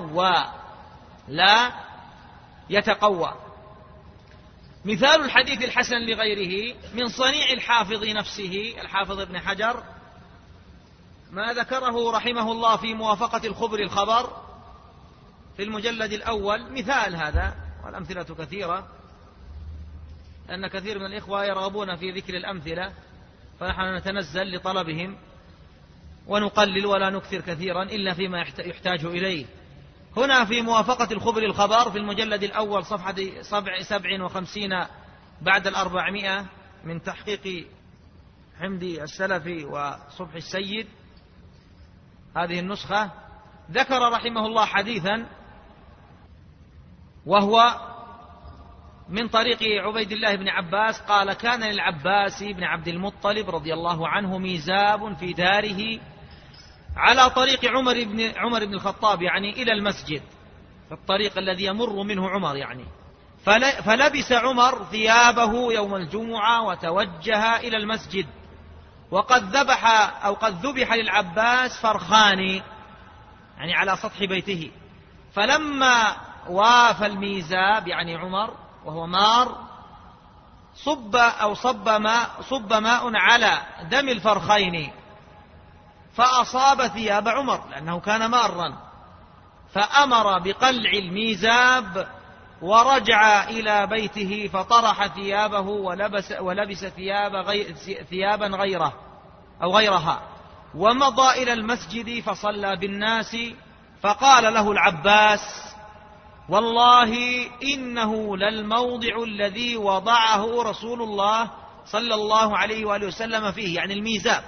يتقوى. مثال الحديث الحسن لغيره من صنيع الحافظ نفسه الحافظ ابن حجر ما ذكره رحمه الله في موافقة الخبر الخبر في المجلد الأول. مثال هذا، والأمثلة كثيرة لأن كثير من الإخوة يرغبون في ذكر الأمثلة، فنحن نتنزل لطلبهم ونقلل ولا نكثر كثيرا إلا فيما يحتاج إليه. هنا في موافقة الخبر الخبر في المجلد الأول صفحة 57 بعد 400 من تحقيق حمدي السلفي وصبح السيد، هذه النسخة، ذكر رحمه الله حديثا وهو من طريق عبيد الله بن عباس قال كان للعباس بن عبد المطلب رضي الله عنه ميزاب في داره على طريق عمر بن الخطاب، يعني إلى المسجد، في الطريق الذي يمر منه عمر يعني. فلبس عمر ثيابه يوم الجمعة وتوجه إلى المسجد، وقد ذبح للعباس فرخان يعني على سطح بيته. فلما وافى الميزاب يعني عمر وهو مار صب ماء على دم الفرخين فأصاب ثياب عمر لأنه كان مارا، فأمر بقلع الميزاب ورجع إلى بيته فطرح ثيابه ولبس ثيابا غيرها ومضى إلى المسجد فصلى بالناس. فقال له العباس والله إنه للموضع الذي وضعه رسول الله صلى الله عليه وآله وسلم فيه، يعني الميزاب.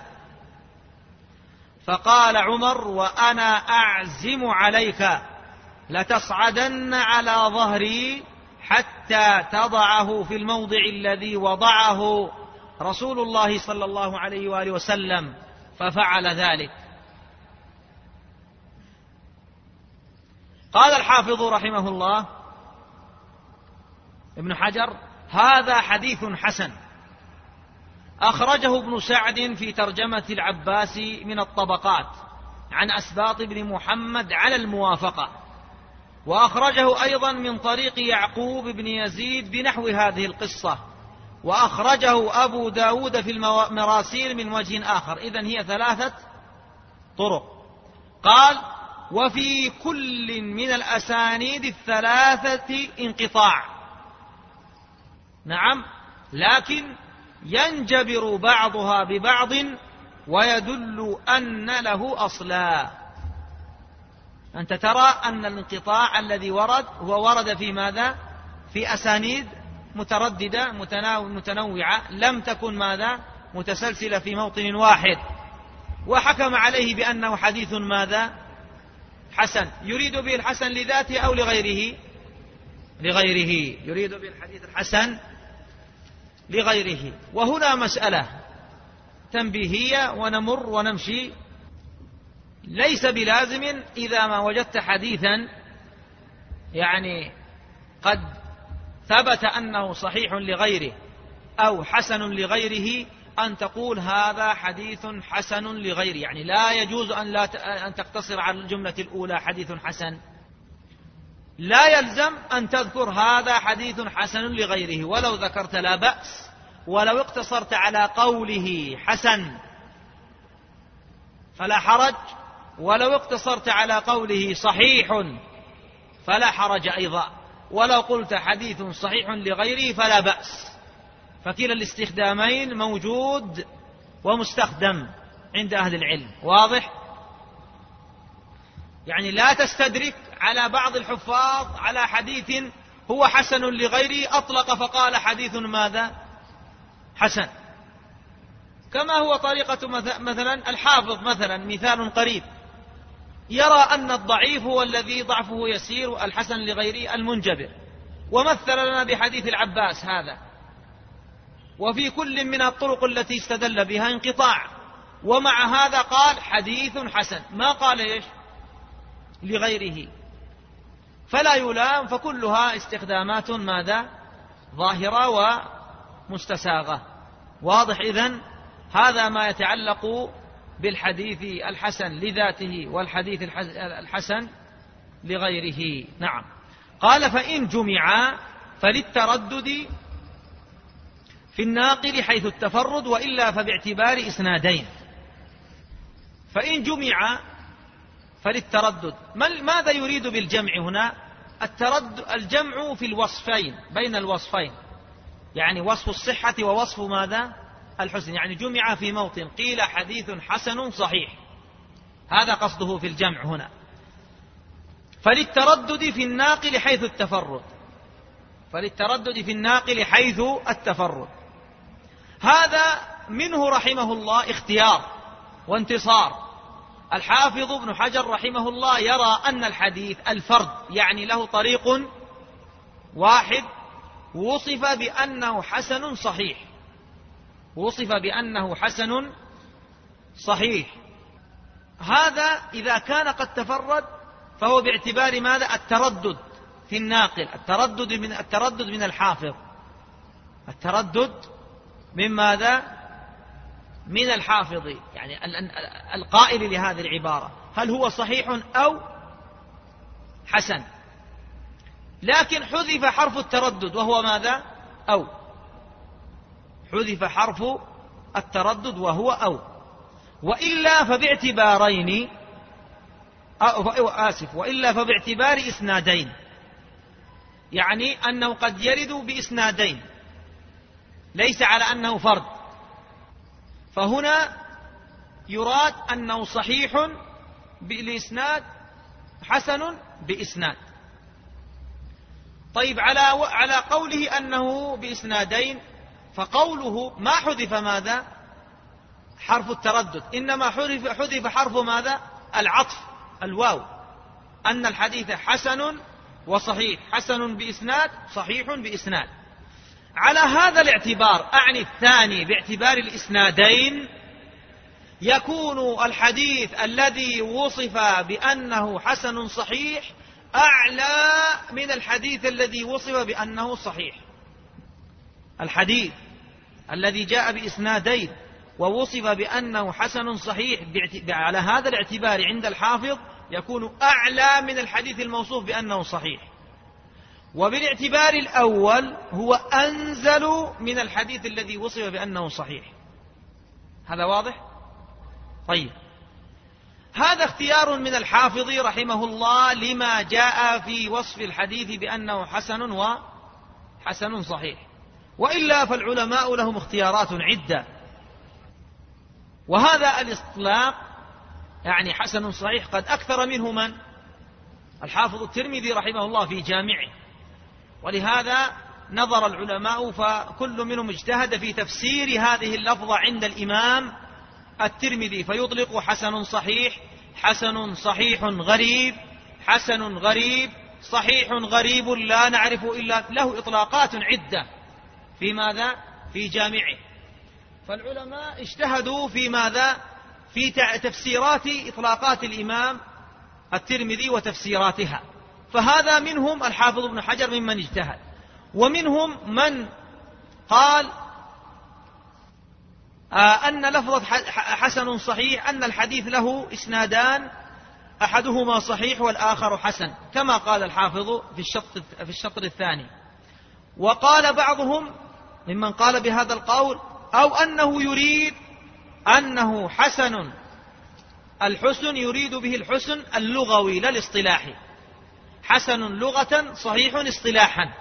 فقال عمر وأنا أعزم عليك لتصعدن على ظهري حتى تضعه في الموضع الذي وضعه رسول الله صلى الله عليه وآله وسلم، ففعل ذلك. قال الحافظ رحمه الله ابن حجر هذا حديث حسن أخرجه ابن سعد في ترجمة العباس من الطبقات عن أسباط بن محمد على الموافقة، وأخرجه أيضا من طريق يعقوب بن يزيد بنحو هذه القصة، وأخرجه أبو داود في المراسيل من وجه آخر. إذن هي 3 طرق. قال وفي كل من الأسانيد 3 انقطاع، نعم، لكن ينجبر بعضها ببعض ويدل أن له أصلا. أنت ترى أن الانقطاع الذي ورد في ماذا؟ في أسانيد مترددة متنوعة، لم تكن ماذا؟ متسلسلة في موطن واحد، وحكم عليه بأنه حديث ماذا؟ حسن. يريد به الحسن لذاته أو لغيره؟ لغيره، يريد به الحديث الحسن لغيره. وهنا مسألة تنبيهية ونمر ونمشي. ليس بلازم إذا ما وجدت حديثا يعني قد ثبت أنه صحيح لغيره أو حسن لغيره أن تقول هذا حديث حسن لغيره، يعني لا يجوز أن تقتصر على الجملة الأولى حديث حسن، لا يلزم أن تذكر هذا حديث حسن لغيره، ولو ذكرت لا بأس، ولو اقتصرت على قوله حسن فلا حرج، ولو اقتصرت على قوله صحيح فلا حرج أيضا، ولو قلت حديث صحيح لغيره فلا بأس. فكلا الاستخدامين موجود ومستخدم عند أهل العلم. واضح؟ يعني لا تستدرك على بعض الحفاظ على حديث هو حسن لغيره أطلق فقال حديث ماذا؟ حسن. كما هو طريقة مثلا الحافظ، مثلا مثال قريب، يرى أن الضعيف هو الذي ضعفه يسير، الحسن لغيره المنجبر، ومثل لنا بحديث العباس هذا، وفي كل من الطرق التي استدل بها انقطاع، ومع هذا قال حديث حسن، ما قال إيش؟ لغيره. فلا يلام، فكلها استخدامات ماذا؟ ظاهرة ومستساغة. واضح؟ إذن هذا ما يتعلق بالحديث الحسن لذاته والحديث الحسن لغيره. نعم. قال فإن جمع فللتردد في الناقل حيث التفرد، وإلا فباعتبار إسنادين. فإن جمع فللتردد. ماذا يريد بالجمع هنا؟ الجمع في الوصفين، بين الوصفين، يعني وصف الصحة ووصف ماذا؟ الحسن. يعني جمع في موطن قيل حديث حسن صحيح، هذا قصده في الجمع هنا. فللتردد في الناقل حيث التفرد، فللتردد في الناقل حيث التفرد. هذا منه رحمه الله اختيار وانتصار. الحافظ ابن حجر رحمه الله يرى أن الحديث الفرد، يعني له طريق واحد، وصف بأنه حسن صحيح، وصف بأنه حسن صحيح. هذا إذا كان قد تفرد فهو باعتبار ماذا؟ التردد في الناقل، التردد من الحافظ، التردد من ماذا؟ من الحافظ، يعني القائل لهذه العبارة، هل هو صحيح أو حسن؟ لكن حذف حرف التردد وهو ماذا؟ أو. حذف حرف التردد وهو أو. وإلا فباعتبارين، وإلا فباعتبار إسنادين، يعني أنه قد يرد بإسنادين ليس على أنه فرد. فهنا يراد أنه صحيح بالإسناد، حسن بإسناد. طيب على قوله أنه بإسنادين، فقوله ما حذف ماذا؟ حرف التردد، إنما حذف حرف ماذا؟ العطف، الواو، أن الحديث حسن وصحيح، حسن بإسناد، صحيح بإسناد. على هذا الاعتبار، أعني الثاني باعتبار الإسنادين، يكون الحديث الذي وصف بأنه حسن صحيح أعلى من الحديث الذي وصف بأنه صحيح. الحديث الذي جاء بإسنادين ووصف بأنه حسن صحيح على هذا الاعتبار عند الحافظ يكون أعلى من الحديث الموصوف بأنه صحيح، وبالاعتبار الأول هو أنزل من الحديث الذي وصف بأنه صحيح. هذا واضح؟ طيب، هذا اختيار من الحافظ رحمه الله لما جاء في وصف الحديث بأنه حسن صحيح. وإلا فالعلماء لهم اختيارات عدة، وهذا الاطلاق يعني حسن صحيح قد أكثر منه من؟ الحافظ الترمذي رحمه الله في جامعه، ولهذا نظر العلماء فكل منهم اجتهد في تفسير هذه اللفظة عند الإمام الترمذي، فيطلق حسن صحيح، حسن صحيح غريب، حسن غريب، صحيح غريب لا نعرف إلا، له إطلاقات عدة في ماذا؟ في جامعه. فالعلماء اجتهدوا في ماذا؟ في تفسيرات إطلاقات الإمام الترمذي وتفسيراتها، فهذا منهم الحافظ ابن حجر ممن اجتهد، ومنهم من قال أن لفظة حسن صحيح أن الحديث له إسنادان أحدهما صحيح والآخر حسن، كما قال الحافظ في الشطر الثاني. وقال بعضهم ممن قال بهذا القول أو أنه يريد أنه حسن، الحسن يريد به الحسن اللغوي لا الاصطلاحي، حسن لغة صحيح اصطلاحا،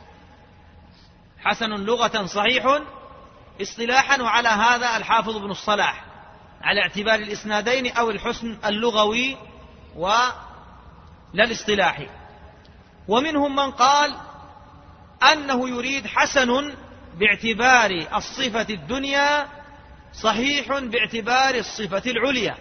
حسن لغة صحيح اصطلاحا. وعلى هذا الحافظ ابن الصلاح على اعتبار الإسنادين أو الحسن اللغوي ولا الاصطلاحي. ومنهم من قال أنه يريد حسن باعتبار الصفة الدنيا، صحيح باعتبار الصفة العليا،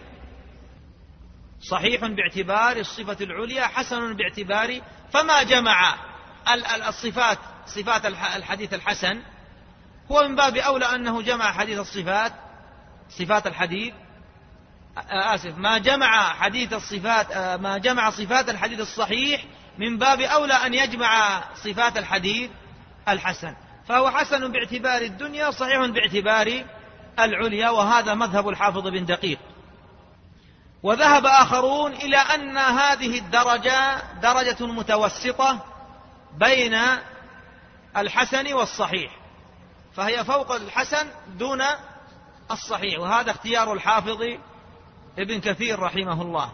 صحيح باعتبار الصفة العليا، حسن باعتبار، فما جمع الصفات، صفات الحديث الحسن، هو من باب أولى أنه جمع حديث الصفات، صفات الحديث، ما جمع حديث الصفات، ما جمع صفات الحديث الصحيح من باب أولى أن يجمع صفات الحديث الحسن، فهو حسن باعتبار الدنيا، صحيح باعتبار العليا، وهذا مذهب الحافظ بن دقيق. وذهب آخرون إلى أن هذه الدرجة درجة متوسطة بين الحسن والصحيح، فهي فوق الحسن دون الصحيح، وهذا اختيار الحافظ ابن كثير رحمه الله.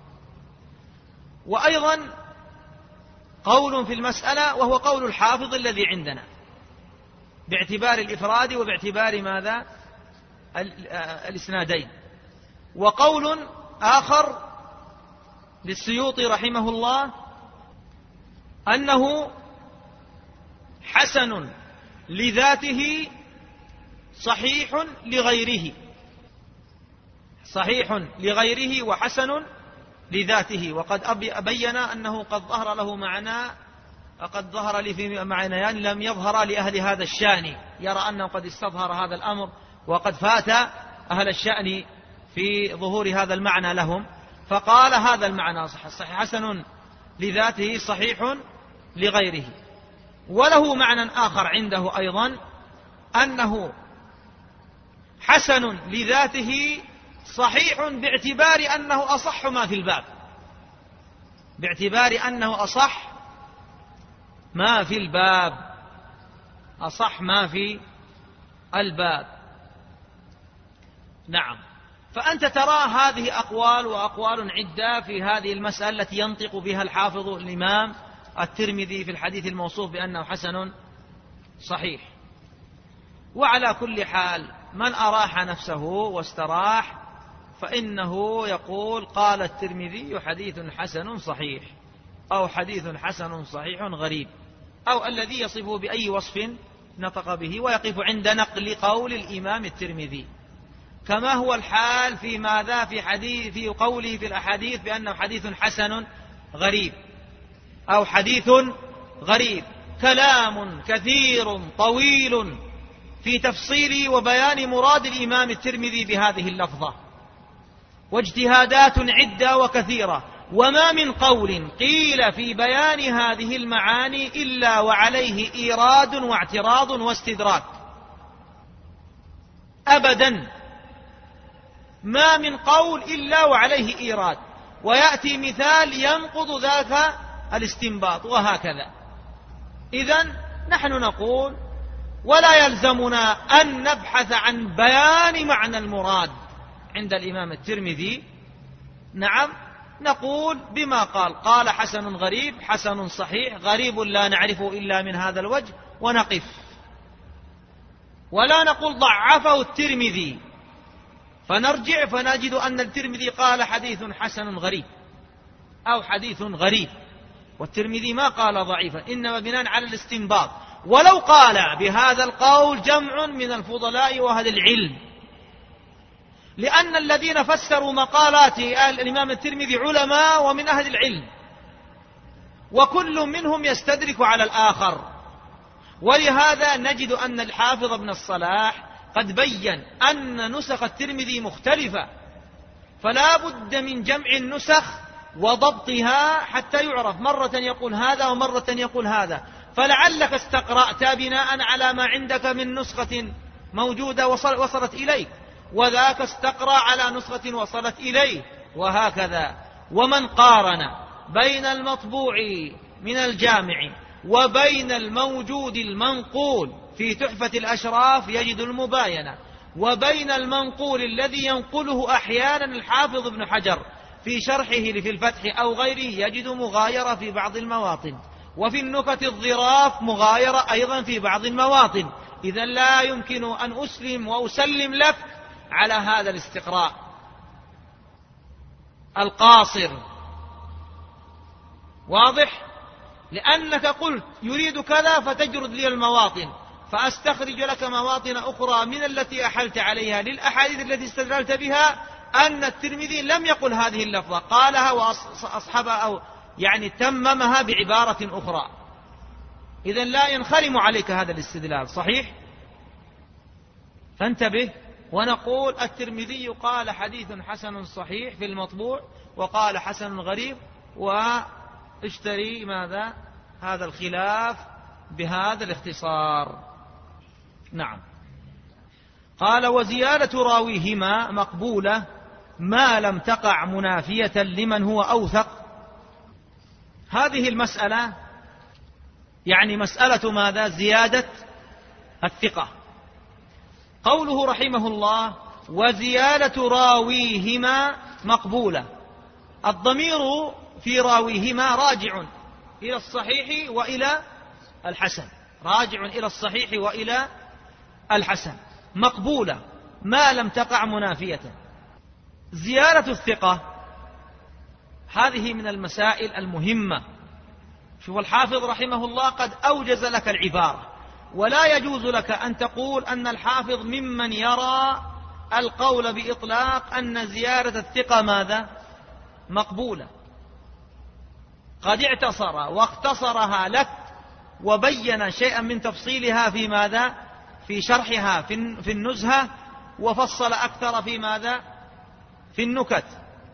وأيضا قول في المسألة وهو قول الحافظ الذي عندنا باعتبار الإفراد وباعتبار ماذا؟ الإسنادين. وقول آخر للسيوطي رحمه الله أنه حسن لذاته صحيح لغيره، صحيح لغيره وحسن لذاته. وقد بين أنه قد ظهر له معنى، وقد ظهر لي في معنيان لم يظهر لأهل هذا الشأن، يرى أنه قد استظهر هذا الأمر وقد فات أهل الشأن في ظهور هذا المعنى لهم، فقال هذا المعنى صحيح حسن لذاته صحيح لغيره. وله معنى آخر عنده أيضا أنه حسن لذاته صحيح باعتبار أنه أصح ما في الباب، باعتبار أنه أصح ما في الباب، أصح ما في الباب. نعم. فأنت ترى هذه أقوال وأقوال عدة في هذه المسألة التي ينطق بها الحافظ الإمام الترمذي في الحديث الموصوف بأنه حسن صحيح. وعلى كل حال من أراح نفسه واستراح فإنه يقول قال الترمذي حديث حسن صحيح، أو حديث حسن صحيح غريب، أو الذي يصفه بأي وصف نطق به، ويقف عند نقل قول الإمام الترمذي، كما هو الحال في ماذا؟ في قوله في الأحاديث بأنه حديث حسن غريب أو حديث غريب. كلام كثير طويل في تفصيل وبيان مراد الإمام الترمذي بهذه اللفظة، واجتهادات عدة وكثيرة، وما من قول قيل في بيان هذه المعاني إلا وعليه إيراد واعتراض واستدراك، أبدا ما من قول إلا وعليه إيراد، ويأتي مثال ينقض ذاك الاستنباط، وهكذا. إذن نحن نقول ولا يلزمنا أن نبحث عن بيان معنى المراد عند الإمام الترمذي، نعم، نقول بما قال حسن غريب، حسن صحيح، غريب لا نعرفه إلا من هذا الوجه، ونقف، ولا نقول ضعفه الترمذي فنرجع فنجد أن الترمذي قال حديث حسن غريب أو حديث غريب، والترمذي ما قال ضعيفا، إنما بناء على الاستنباط. ولو قال بهذا القول جمع من الفضلاء وأهل العلم، لأن الذين فسروا مقالات الإمام الترمذي علماء ومن أهل العلم، وكل منهم يستدرك على الآخر. ولهذا نجد أن الحافظ ابن الصلاح قد بين أن نسخ الترمذي مختلفة، فلا بد من جمع النسخ وضبطها حتى يعرف، مرة يقول هذا ومرة يقول هذا، فلعلك استقرأت بناء على ما عندك من نسخة موجودة وصلت إليك، وذاك استقرأ على نسخة وصلت إليه، وهكذا. ومن قارن بين المطبوع من الجامع وبين الموجود المنقول في تحفة الأشراف يجد المباينة، وبين المنقول الذي ينقله أحيانا الحافظ ابن حجر في شرحه في الفتح أو غيره يجد مغايرة في بعض المواطن، وفي النكت الظراف مغايرة أيضا في بعض المواطن. إذن لا يمكن أن أسلم وأسلم لك على هذا الاستقراء القاصر، واضح؟ لأنك قلت يريد كذا فتجرد لي المواطن، فأستخرج لك مواطن أخرى من التي أحلت عليها للأحاديث التي استدللت بها أن الترمذي لم يقل هذه اللفظة، قالها وأصحبها أو يعني تممها بعبارة أخرى. إذن لا ينخرم عليك هذا الاستدلال، صحيح؟ فانتبه. ونقول الترمذي قال حديث حسن صحيح في المطبوع، وقال حسن غريب، واشتري ماذا؟ هذا الخلاف بهذا الاختصار. نعم. قال وزيادة راويهما مقبولة ما لم تقع منافية لمن هو أوثق. هذه المسألة يعني مسألة ماذا؟ زيادة الثقة. قوله رحمه الله وزيادة راويهما مقبولة، الضمير في راويهما راجع إلى الصحيح وإلى الحسن، راجع إلى الصحيح وإلى الحسن، مقبولة ما لم تقع منافية. زيادة الثقة هذه من المسائل المهمة. شوف الحافظ رحمه الله قد أوجز لك العبارة، ولا يجوز لك أن تقول أن الحافظ ممن يرى القول بإطلاق أن زيادة الثقة ماذا؟ مقبولة. قد اعتصر واختصرها لك وبين شيئا من تفصيلها في ماذا؟ في شرحها في النزهة، وفصل أكثر في ماذا؟ في النكت.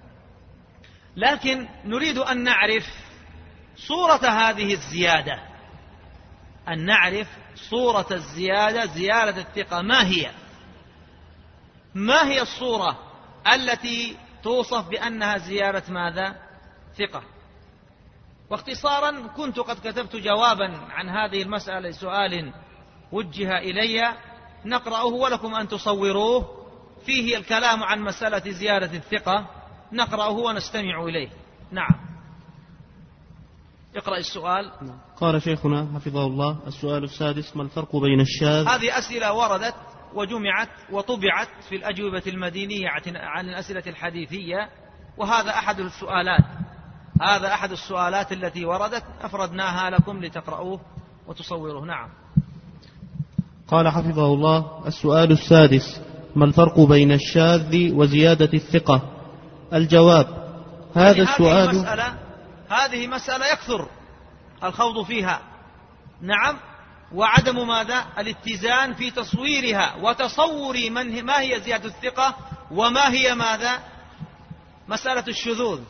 لكن نريد أن نعرف صورة هذه الزيادة، أن نعرف صورة الزيادة، زيادة الثقة ما هي؟ ما هي الصورة التي توصف بأنها زيادة ماذا؟ ثقة. واختصارا كنت قد كتبت جوابا عن هذه المسألة سؤال وجه إلي، نقرأه ولكم أن تصوروه، فيه الكلام عن مسألة زيادة الثقة، نقرأه ونستمع إليه. نعم، اقرأ السؤال. قال شيخنا حفظه الله السؤال السادس: ما الفرق بين الشاذ؟ هذه أسئلة وردت وجمعت وطبعت في الأجوبة المدينية عن الأسئلة الحديثية، وهذا أحد السؤالات، هذا أحد السؤالات التي وردت، أفردناها لكم لتقرأوه وتصوروه. نعم. قال حفظه الله السؤال السادس: ما الفرق بين الشاذ وزيادة الثقة؟ الجواب: هذا السؤال هذه مسألة يكثر الخوض فيها. نعم. وعدم ماذا؟ الاتزان في تصويرها وتصور ما هي زيادة الثقة وما هي ماذا؟ مسألة الشذوذ.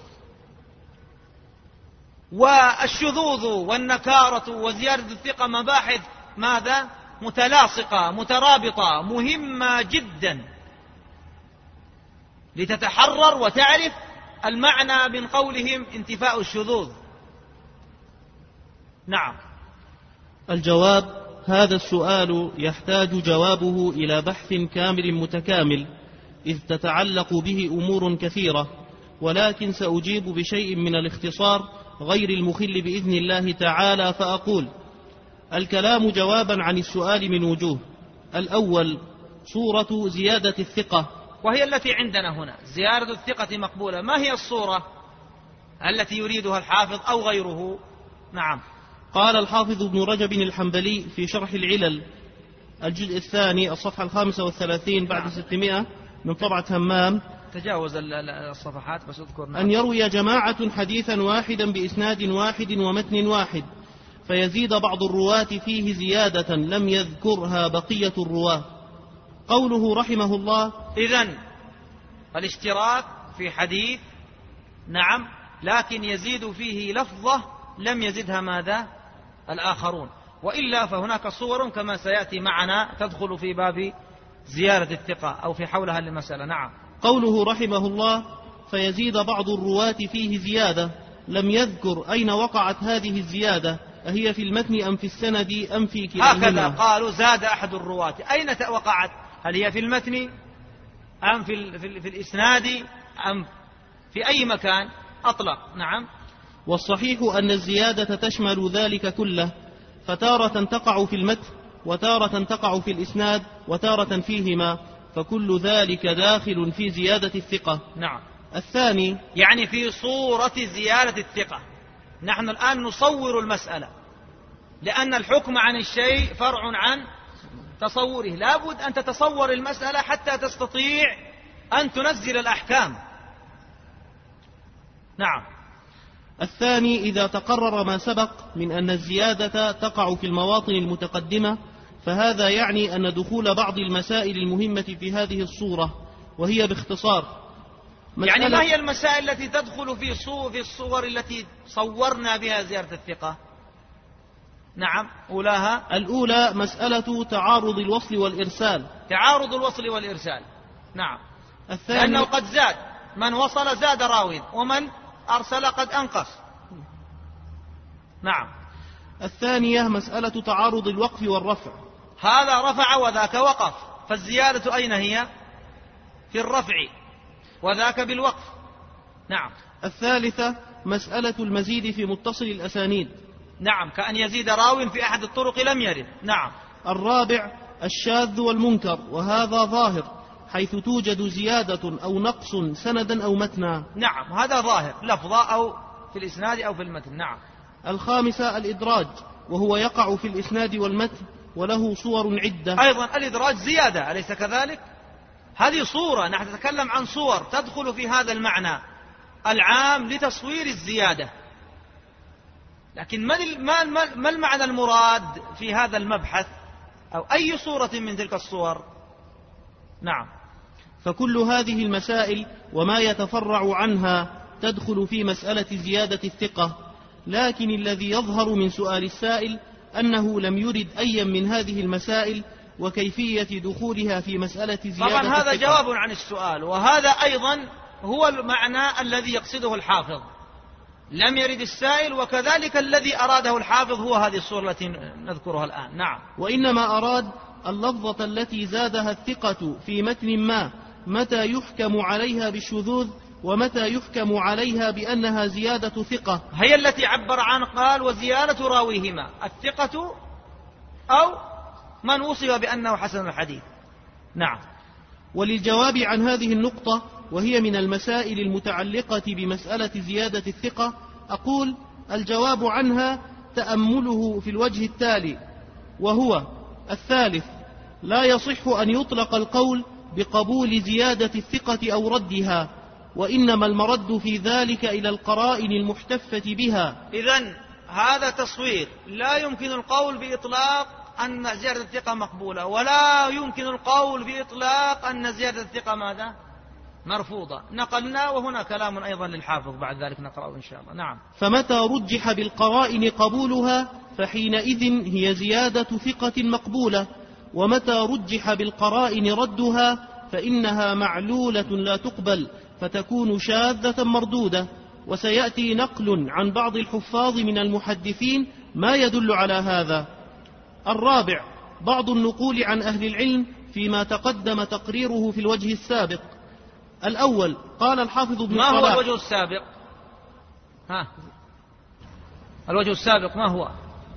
والشذوذ والنكارة وزيادة الثقة مباحث ماذا؟ متلاصقة مترابطة، مهمة جدا لتتحرر وتعرف المعنى من قولهم انتفاء الشذوذ. نعم. الجواب: هذا السؤال يحتاج جوابه إلى بحث كامل متكامل، إذ تتعلق به أمور كثيرة، ولكن سأجيب بشيء من الاختصار غير المخل بإذن الله تعالى، فأقول: الكلام جوابا عن السؤال من وجوه. الأول: صورة زيادة الثقة، وهي التي عندنا هنا، زيادة الثقة مقبولة. ما هي الصورة التي يريدها الحافظ أو غيره؟ نعم. قال الحافظ ابن رجب الحنبلي في شرح العلل الجزء الثاني الصفحة 35 بعد نعم. 600 من طبعة همام، تجاوز الصفحات بس اذكر. نعم. أن يروي جماعة حديثا واحدا بإسناد واحد ومتن واحد، فيزيد بعض الرواة فيه زيادة لم يذكرها بقية الرواة. قوله رحمه الله: إذن الاشتراك في حديث، نعم، لكن يزيد فيه لفظة لم يزدها ماذا؟ الآخرون، وإلا فهناك صور كما سيأتي معنا تدخل في باب زيارة الثقة أو في حولها المسألة. نعم. قوله رحمه الله: فيزيد بعض الرواة فيه زيادة، لم يذكر أين وقعت هذه الزيادة، أهي في المتن أم في السند أم في كلاهما؟ هكذا قالوا: زاد أحد الرواة، أين وقعت؟ هل هي في المتن أم في الإسناد أم في أي مكان؟ أطلق. نعم. والصحيح أن الزيادة تشمل ذلك كله، فتارة تقع في المتن وتارة تقع في الإسناد وتارة فيهما، فكل ذلك داخل في زيادة الثقة. نعم. الثاني يعني في صورة زيادة الثقة. نحن الآن نصور المسألة، لأن الحكم عن الشيء فرع عن تصوره، لابد أن تتصور المسألة حتى تستطيع أن تنزل الأحكام. نعم. الثاني إذا تقرر ما سبق من أن الزيادة تقع في المواطن المتقدمة، فهذا يعني أن دخول بعض المسائل المهمة في هذه الصورة، وهي باختصار يعني ما هي المسائل التي تدخل في الصور التي صورنا بها زيادة الثقة؟ نعم. أولاها: الأولى مسألة تعارض الوصل والإرسال. تعارض الوصل والإرسال. نعم. الثاني لأنه قد زاد، من وصل زاد راوي، ومن أرسل قد أنقص. نعم. الثانية مسألة تعارض الوقف والرفع. هذا رفع وذاك وقف، فالزيادة أين هي؟ في الرفع، وذاك بالوقف. نعم. الثالثة مسألة المزيد في متصل الأسانيد. نعم، كأن يزيد راو في أحد الطرق لم يرد. نعم. الرابع الشاذ والمنكر، وهذا ظاهر حيث توجد زيادة أو نقص سندا أو متنا. نعم، هذا ظاهر لفظة أو في الإسناد أو في المتن. نعم. الخامسة الإدراج، وهو يقع في الإسناد والمتن وله صور عدة. أيضا الإدراج زيادة، أليس كذلك؟ هذه صورة، نحن نتكلم عن صور تدخل في هذا المعنى العام لتصوير الزيادة، لكن ما المعنى المراد في هذا المبحث، أو أي صورة من تلك الصور؟ نعم. فكل هذه المسائل وما يتفرع عنها تدخل في مسألة زيادة الثقة، لكن الذي يظهر من سؤال السائل أنه لم يرد أي من هذه المسائل وكيفية دخولها في مسألة زيادة طبعا هذا الثقة. جواب عن السؤال، وهذا أيضا هو المعنى الذي يقصده الحافظ. لم يرد السائل، وكذلك الذي أراده الحافظ هو هذه الصورة التي نذكرها الآن. نعم. وإنما أراد اللفظة التي زادها الثقة في متن ما، متى يحكم عليها بالشذوذ ومتى يحكم عليها بأنها زيادة ثقة، هي التي عبر عن قال: وزيادة راويهما الثقة أو من وصف بأنه حسن الحديث. نعم. وللجواب عن هذه النقطة، وهي من المسائل المتعلقة بمسألة زيادة الثقة، أقول: الجواب عنها تأمله في الوجه التالي، وهو الثالث: لا يصح أن يطلق القول بقبول زيادة الثقة أو ردها، وإنما المرد في ذلك إلى القرائن المحتفة بها. إذن هذا تصوير، لا يمكن القول بإطلاق أن زيادة الثقة مقبولة، ولا يمكن القول بإطلاق أن زيادة الثقة ماذا؟ مرفوضة. نقلنا، وهنا كلام أيضا للحافظ بعد ذلك نقرأه إن شاء الله. نعم. فمتى رجح بالقرائن قبولها فحينئذ هي زيادة ثقة مقبولة، ومتى رجح بالقرائن ردها فإنها معلولة لا تقبل، فتكون شاذة مردودة. وسيأتي نقل عن بعض الحفاظ من المحدثين ما يدل على هذا. الرابع بعض النقول عن أهل العلم فيما تقدم تقريره في الوجه السابق. الأول قال الحافظ ابن ما الصلاح. هو الوجه السابق؟ الوجه السابق ما هو؟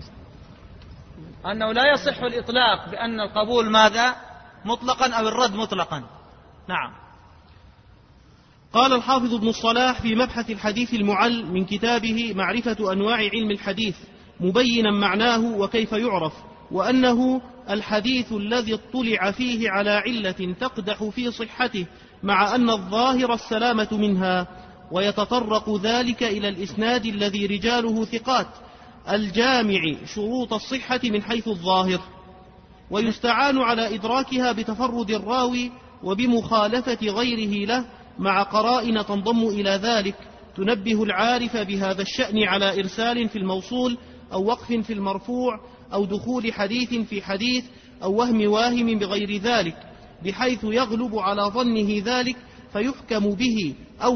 أنه لا يصح الإطلاق بأن القبول ماذا؟ مطلقا أو الرد مطلقا. نعم. قال الحافظ ابن الصلاح في مبحث الحديث المعل من كتابه معرفة أنواع علم الحديث مبينا معناه وكيف يعرف، وأنه الحديث الذي اطلع فيه على علة تقدح في صحته مع أن الظاهر السلامة منها، ويتطرق ذلك إلى الإسناد الذي رجاله ثقات الجامع شروط الصحة من حيث الظاهر، ويستعان على إدراكها بتفرد الراوي وبمخالفة غيره له مع قرائن تنضم إلى ذلك تنبه العارف بهذا الشأن على إرسال في الموصول أو وقف في المرفوع أو دخول حديث في حديث أو وهم واهم بغير ذلك، بحيث يغلب على ظنه ذلك فيحكم به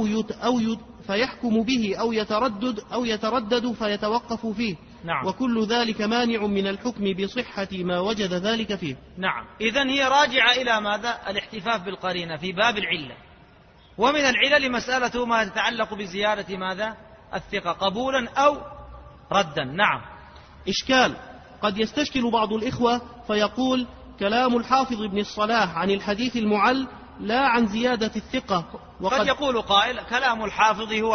أو يتردد فيتوقف فيه. نعم. وكل ذلك مانع من الحكم بصحة ما وجد ذلك فيه. نعم. إذن هي راجعة إلى ماذا؟ الاحتفاف بالقرينة في باب العلة، ومن العلل مسألة ما يتعلق بزيادة ماذا؟ الثقة قبولا أو ردا. نعم. إشكال: قد يستشكل بعض الإخوة فيقول كلام الحافظ ابن الصلاح عن الحديث المعل لا عن زيادة الثقة، قد يقول قائل كلام الحافظ هو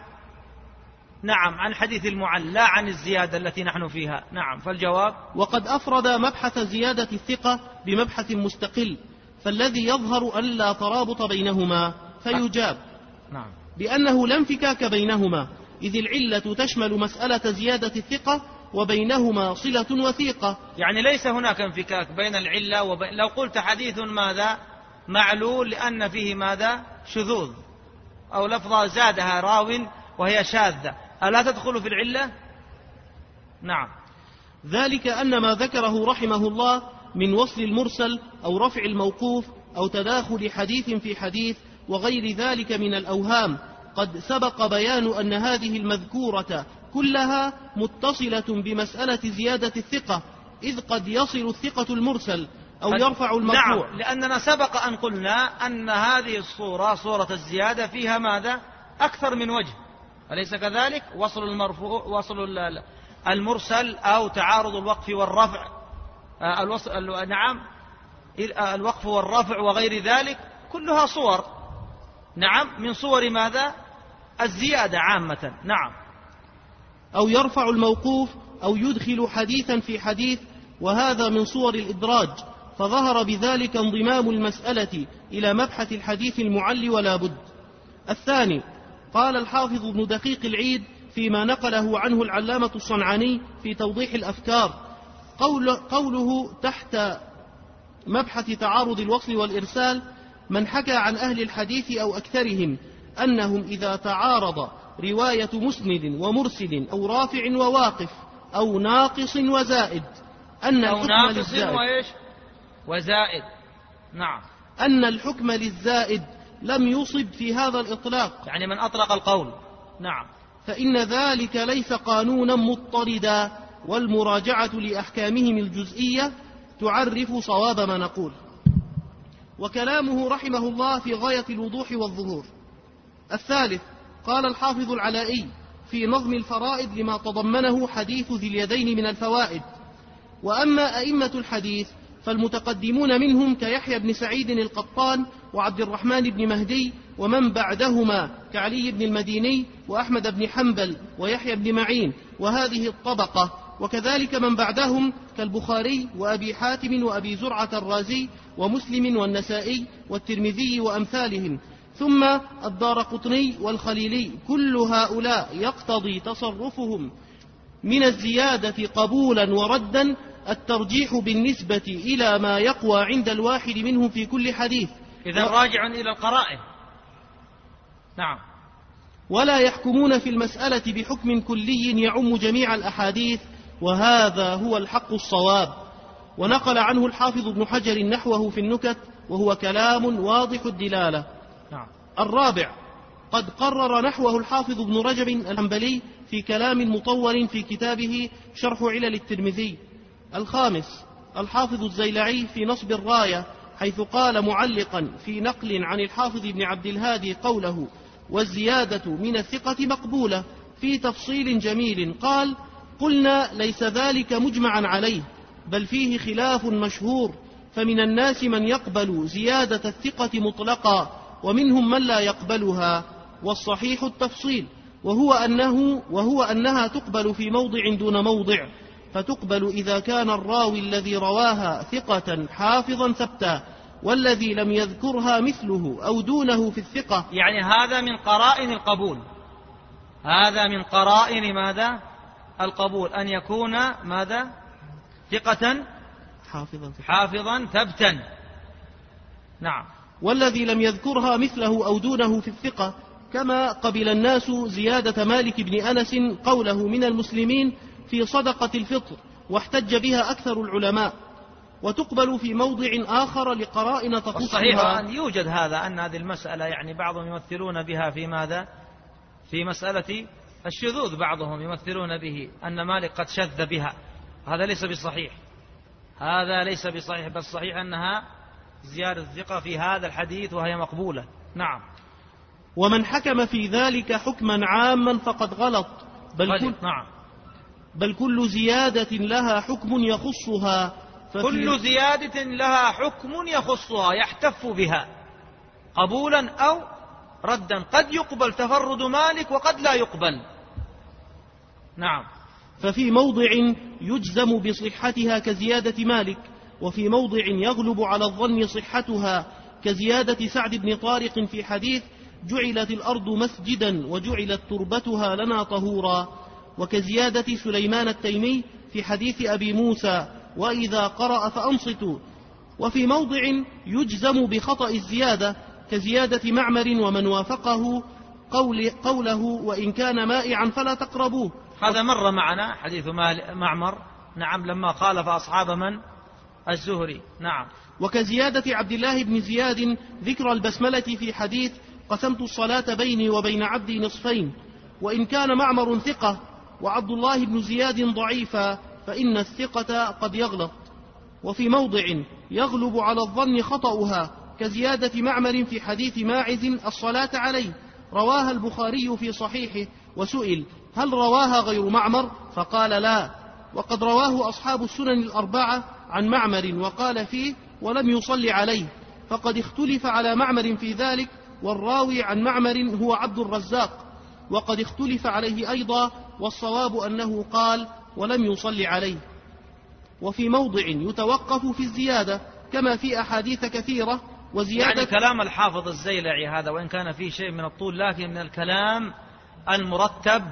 عن حديث المعل لا عن الزيادة التي نحن فيها. نعم. فالجواب: وقد أفرد مبحث زيادة الثقة بمبحث مستقل، فالذي يظهر أن لا ترابط بينهما، فيجاب نعم بأنه لا انفكاك بينهما، إذ العلة تشمل مسألة زيادة الثقة وبينهما صلة وثيقة. يعني ليس هناك انفكاك بين العلة لو قلت حديث ماذا؟ معلول لأن فيه ماذا؟ شذوذ، أو لفظة زادها راو وهي شاذة، ألا تدخل في العلة؟ نعم. ذلك أن ما ذكره رحمه الله من وصل المرسل أو رفع الموقوف أو تداخل حديث في حديث وغير ذلك من الأوهام قد سبق بيان أن هذه المذكورة كلها متصلة بمسألة زيادة الثقة، إذ قد يصل الثقة المرسل أو يرفع المرفوع. نعم. لأننا سبق أن قلنا أن هذه الصورة صورة الزيادة فيها ماذا؟ أكثر من وجه، أليس كذلك؟ وصل المرفوع، وصل المرسل، أو تعارض الوقف والرفع، نعم، الوقف والرفع وغير ذلك، كلها صور، نعم، من صور ماذا؟ الزيادة عامة. نعم. أو يرفع الموقوف أو يدخل حديثا في حديث، وهذا من صور الإدراج، فظهر بذلك انضمام المسألة إلى مبحث الحديث المعل ولا بد. الثاني: قال الحافظ ابن دقيق العيد فيما نقله عنه العلامة الصنعاني في توضيح الأفكار، قوله تحت مبحث تعارض الوصل والإرسال: من حكى عن أهل الحديث أو أكثرهم أنهم إذا تعارض رواية مسند ومرسل أو رافع وواقف أو ناقص وزائد وزائد، نعم، أن الحكم للزائد لم يصب في هذا الإطلاق، يعني من أطلق القول، نعم، فإن ذلك ليس قانونا مضطردا، والمراجعة لأحكامهم الجزئية تعرف صواب ما نقول. وكلامه رحمه الله في غاية الوضوح والظهور. الثالث: قال الحافظ العلائي في نظم الفرائد لما تضمنه حديث ذي اليدين من الفوائد: وأما أئمة الحديث فالمتقدمون منهم كيحيى بن سعيد القطان وعبد الرحمن بن مهدي ومن بعدهما كعلي بن المديني وأحمد بن حنبل ويحيى بن معين وهذه الطبقة، وكذلك من بعدهم كالبخاري وأبي حاتم وأبي زرعة الرازي ومسلم والنسائي والترمذي وأمثالهم، ثم الدارقطني والخليلي، كل هؤلاء يقتضي تصرفهم من الزيادة قبولا وردا الترجيح بالنسبة إلى ما يقوى عند الواحد منهم في كل حديث. إذن راجع إلى القرائن. نعم. ولا يحكمون في المسألة بحكم كلي يعم جميع الأحاديث، وهذا هو الحق الصواب. ونقل عنه الحافظ ابن حجر نحوه في النكت، وهو كلام واضح الدلالة. نعم. الرابع: قد قرر نحوه الحافظ ابن رجب الحنبلي في كلام مطول في كتابه شرح علل الترمذي. الخامس: الحافظ الزيلعي في نصب الراية حيث قال معلقا في نقل عن الحافظ ابن عبد الهادي قوله: والزيادة من الثقة مقبولة، في تفصيل جميل قال: قلنا ليس ذلك مجمعا عليه، بل فيه خلاف مشهور، فمن الناس من يقبل زيادة الثقة مطلقا ومنهم من لا يقبلها، والصحيح التفصيل، وهو أنها تقبل في موضع دون موضع، فتقبل إذا كان الراوي الذي رواها ثقة حافظا ثبتا، والذي لم يذكرها مثله أو دونه في الثقة. يعني هذا من قرائن القبول، هذا من قرائن ماذا؟ القبول، أن يكون ماذا؟ ثقة حافظا ثبتا. نعم. والذي لم يذكرها مثله أو دونه في الثقة، كما قبل الناس زيادة مالك بن أنس قوله من المسلمين في صدقة الفطر، واحتج بها أكثر العلماء، وتقبل في موضع آخر لقرائن تخصها. والصحيح أن يوجد هذا، أن هذه المسألة يعني بعضهم يمثلون بها في ماذا؟ في مسألة الشذوذ، بعضهم يمثلون به أن مالك قد شذ بها، هذا ليس بصحيح، هذا ليس بصحيح، بل صحيح أنها زيادة الثقة في هذا الحديث وهي مقبولة. نعم. ومن حكم في ذلك حكما عاما فقد غلط، بل كل زيادة لها حكم يخصها، كل زيادة لها حكم يخصها يحتف بها قبولا أو ردا، قد يقبل تفرد مالك وقد لا يقبل. نعم. ففي موضع يجزم بصحتها كزيادة مالك، وفي موضع يغلب على الظن صحتها كزيادة سعد بن طارق في حديث جعلت الأرض مسجدا وجعلت تربتها لنا طهورا، وكزيادة سليمان التيمي في حديث أبي موسى وإذا قرأ فأنصتوا. وفي موضع يجزم بخطأ الزيادة كزيادة معمر ومن وافقه قوله وإن كان مائعا فلا تقربوه. هذا مر معنا حديث معمر، نعم، لما خالف أصحاب من؟ الزهري. نعم. وكزيادة عبد الله بن زياد ذكر البسملة في حديث قسمت الصلاة بيني وبين عبدي نصفين، وإن كان معمر ثقة وعبد الله بن زياد ضعيفا فإن الثقة قد يغلط. وفي موضع يغلب على الظن خطأها كزيادة معمر في حديث ماعز الصلاة عليه، رواها البخاري في صحيحه، وسئل هل رواها غير معمر؟ فقال لا، وقد رواه أصحاب السنن الأربعة عن معمر وقال فيه ولم يصلي عليه، فقد اختلف على معمر في ذلك، والراوي عن معمر هو عبد الرزاق، وقد اختلف عليه أيضا، والصواب أنه قال ولم يصلي عليه. وفي موضع يتوقف في الزيادة كما في أحاديث كثيرة، وزيادة يعني كلام الحافظ الزيلعي هذا وإن كان فيه شيء من الطول، لكن من الكلام المرتب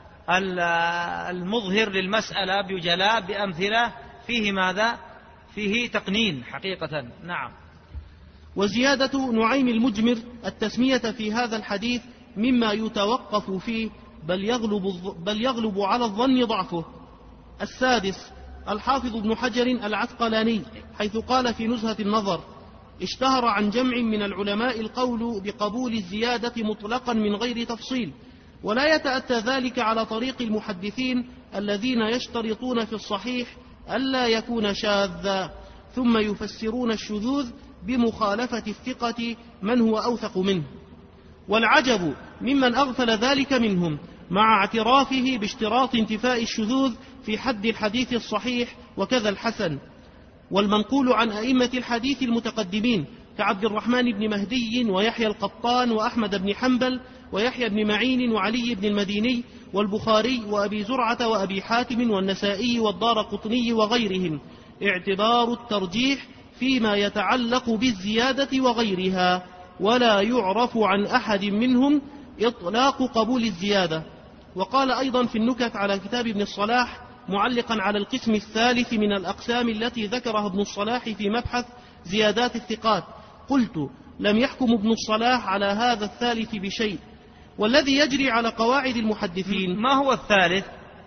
المظهر للمسألة بجلاء بأمثلة فيه ماذا؟ فيه تقنين حقيقة. نعم. وزيادة نعيم المجمر التسمية في هذا الحديث مما يتوقف فيه، بل يغلب على الظن ضعفه. السادس الحافظ ابن حجر العسقلاني حيث قال في نزهة النظر اشتهر عن جمع من العلماء القول بقبول الزيادة مطلقا من غير تفصيل، ولا يتأتى ذلك على طريق المحدثين الذين يشترطون في الصحيح ألا يكون شاذا، ثم يفسرون الشذوذ بمخالفة الثقة من هو أوثق منه. والعجب ممن أغفل ذلك منهم مع اعترافه باشتراط انتفاء الشذوذ في حد الحديث الصحيح وكذا الحسن. والمنقول عن أئمة الحديث المتقدمين كعبد الرحمن بن مهدي ويحيى القطان وأحمد بن حنبل ويحيى بن معين وعلي بن المديني والبخاري وأبي زرعة وأبي حاتم والنسائي والدارقطني وغيرهم اعتبار الترجيح فيما يتعلق بالزيادة وغيرها، ولا يعرف عن أحد منهم إطلاق قبول الزيادة. وقال أيضا في النكت على كتاب ابن الصلاح معلقا على القسم الثالث من الأقسام التي ذكرها ابن الصلاح في مبحث زيادات الثقات، قلت لم يحكم ابن الصلاح على هذا الثالث بشيء، والذي يجري على قواعد المحدثين. ما هو الثالث؟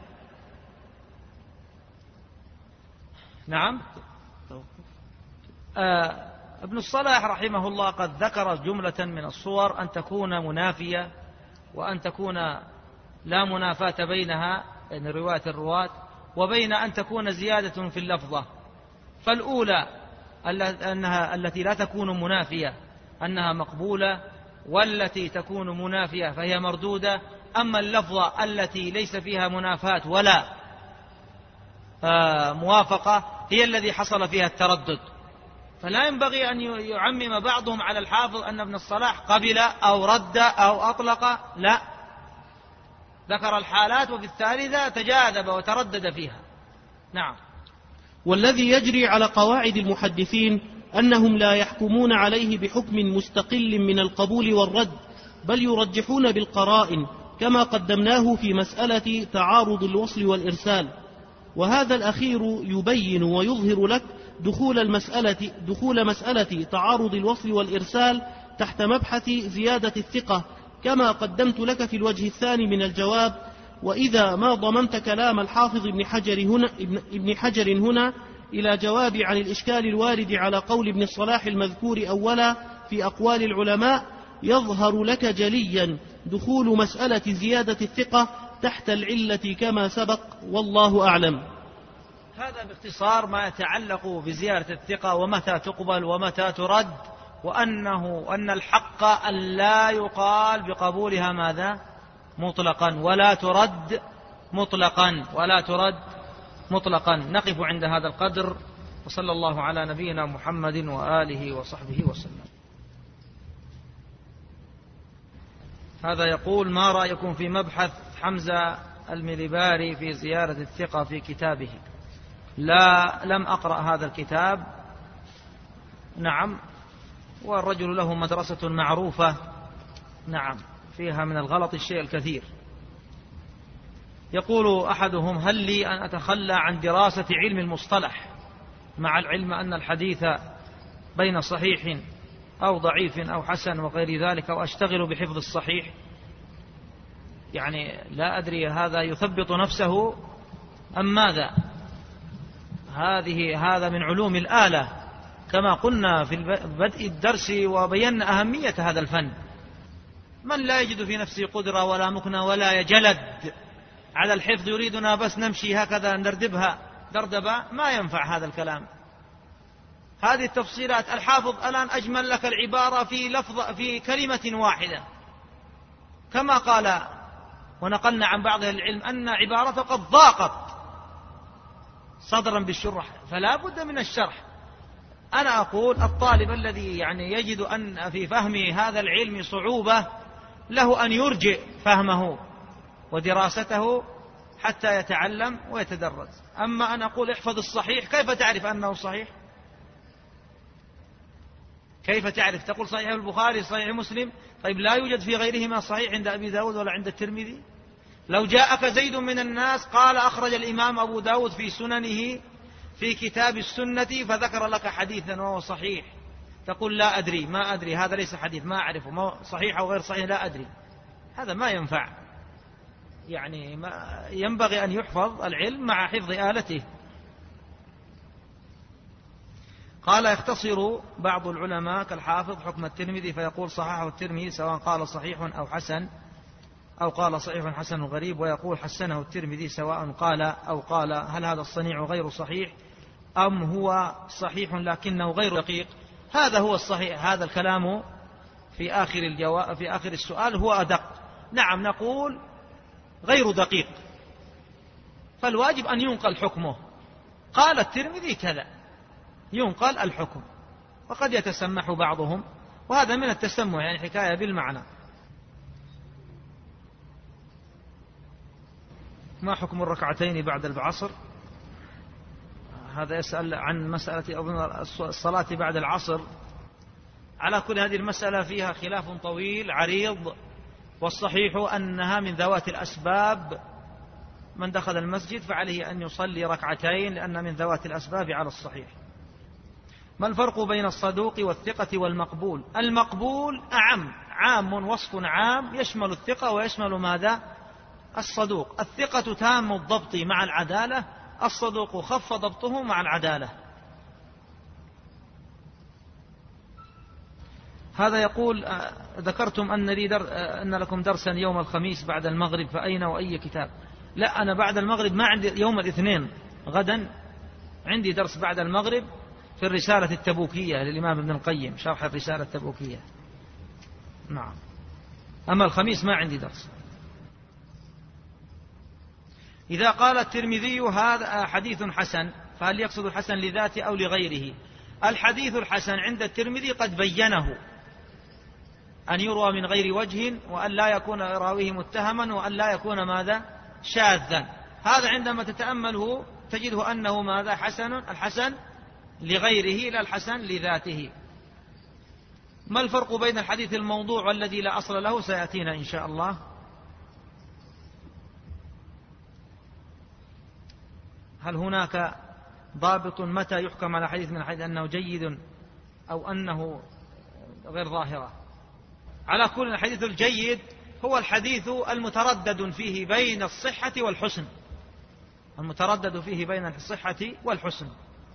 نعم. ابن الصلاح رحمه الله قد ذكر جملة من الصور أن تكون منافية وأن تكون لا منافاة بينها، يعني رواية الرواة، وبين أن تكون زيادة في اللفظة. فالأولى أنها التي لا تكون منافية أنها مقبولة، والتي تكون منافية فهي مردودة. أما اللفظة التي ليس فيها منافاة ولا موافقة هي الذي حصل فيها التردد، فلا ينبغي أن يعمم بعضهم على الحافظ أن ابن الصلاح قبل أو رد أو أطلق، لا، ذكر الحالات وفي الثالثة تجاذب وتردد فيها. نعم. والذي يجري على قواعد المحدثين أنهم لا يحكمون عليه بحكم مستقل من القبول والرد، بل يرجحون بالقرائن كما قدمناه في مسألة تعارض الوصل والإرسال. وهذا الأخير يبين ويظهر لك دخول مسألة تعارض الوصل والإرسال تحت مبحث زيادة الثقة، كما قدمت لك في الوجه الثاني من الجواب. وإذا ما ضممت كلام الحافظ ابن حجر هنا إلى جواب عن الإشكال الوارد على قول ابن الصلاح المذكور أولا في أقوال العلماء، يظهر لك جليا دخول مسألة زيادة الثقة تحت العلة كما سبق، والله أعلم. هذا باختصار ما يتعلق بزيادة الثقة ومتى تقبل ومتى ترد، وأن الحق أن لا يقال بقبولها ماذا؟ مطلقا، ولا ترد مطلقا. نقف عند هذا القدر، وصلى الله على نبينا محمد وآله وصحبه وسلم. هذا يقول: ما رأيكم في مبحث حمزة المليباري في زيارة الثقة في كتابه؟ لم أقرأ هذا الكتاب. نعم، والرجل له مدرسة معروفة، نعم، فيها من الغلط الشيء الكثير. يقول أحدهم: هل لي أن أتخلى عن دراسة علم المصطلح مع العلم أن الحديث بين صحيح أو ضعيف أو حسن وغير ذلك، وأشتغل بحفظ الصحيح؟ يعني لا أدري هذا يثبط نفسه أم ماذا؟ هذا من علوم الآلة، كما قلنا في بدء الدرس وبينا أهمية هذا الفن. من لا يجد في نفسه قدرة ولا مكنة ولا يجلد على الحفظ يريدنا بس نمشي هكذا ندردبها دردبة، ما ينفع هذا الكلام. هذه التفصيلات الحافظ الآن أجمل لك العبارة في كلمة واحدة، كما قال ونقلنا عن بعض العلم أن عبارته قد ضاقت صدرا بالشرح، فلا بد من الشرح. أنا أقول الطالب الذي يعني يجد أن في فهم هذا العلم صعوبة له أن يرجئ فهمه ودراسته حتى يتعلم ويتدرج. أما أن أقول احفظ الصحيح، كيف تعرف أنه صحيح؟ كيف تعرف؟ تقول صحيح البخاري صحيح مسلم، طيب لا يوجد في غيرهما صحيح عند أبي داود ولا عند الترمذي؟ لو جاءك زيد من الناس قال أخرج الإمام أبو داود في سننه في كتاب السنة فذكر لك حديثا وهو صحيح، تقول لا أدري، ما أدري، هذا ليس حديث، ما أعرفه صحيح أو غير صحيح، لا أدري. هذا ما ينفع. يعني ما ينبغي أن يحفظ العلم مع حفظ آلته. قال: يختصر بعض العلماء كالحافظ حكم الترمذي فيقول صححه الترمذي سواء قال صحيح أو حسن، أو قال صحيح حسن غريب، ويقول حسنه الترمذي سواء قال أو قال هل هذا الصنيع غير صحيح أم هو صحيح لكنه غير دقيق. هذا هو الصحيح. هذا الكلام في آخر السؤال هو أدق. نعم، نقول غير دقيق، فالواجب أن ينقل حكمه. قال الترمذي كذا، ينقل الحكم، وقد يتسمح بعضهم، وهذا من التسمح، يعني حكاية بالمعنى. ما حكم الركعتين بعد العصر؟ هذا يسأل عن مسألة الصلاة بعد العصر. على كل هذه المسألة فيها خلاف طويل عريض، والصحيح أنها من ذوات الأسباب. من دخل المسجد فعليه أن يصلي ركعتين لأن من ذوات الأسباب على الصحيح. ما الفرق بين الصدوق والثقة والمقبول؟ المقبول عام وصف عام يشمل الثقة ويشمل ماذا؟ الصدوق. الثقة تام الضبط مع العدالة، الصدوق خف ضبطه مع العدالة. هذا يقول: ذكرتم أن لكم درسا يوم الخميس بعد المغرب، فأين وأي كتاب؟ لا، أنا بعد المغرب ما عندي. يوم الاثنين غدا عندي درس بعد المغرب في الرسالة التبوكية للإمام ابن القيم، شرح الرسالة التبوكية. نعم، أما الخميس ما عندي درس. إذا قال الترمذي هذا حديث حسن، فهل يقصد الحسن لذاته أو لغيره؟ الحديث الحسن عند الترمذي قد بينه، أن يروى من غير وجه، وأن لا يكون راويه متهما، وأن لا يكون ماذا؟ شاذا. هذا عندما تتأمله تجده أنه ماذا؟ حسن، الحسن لغيره لا الحسن لذاته. ما الفرق بين الحديث الموضوع والذي لا أصل له؟ سيأتينا إن شاء الله. هل هناك ضابط متى يحكم على حديث من الحديث أنه جيد أو أنه غير ظاهرة؟ على كل، الحديث الجيد هو الحديث المتردد فيه بين الصحة والحسن، المتردد فيه بين الصحة والحسن.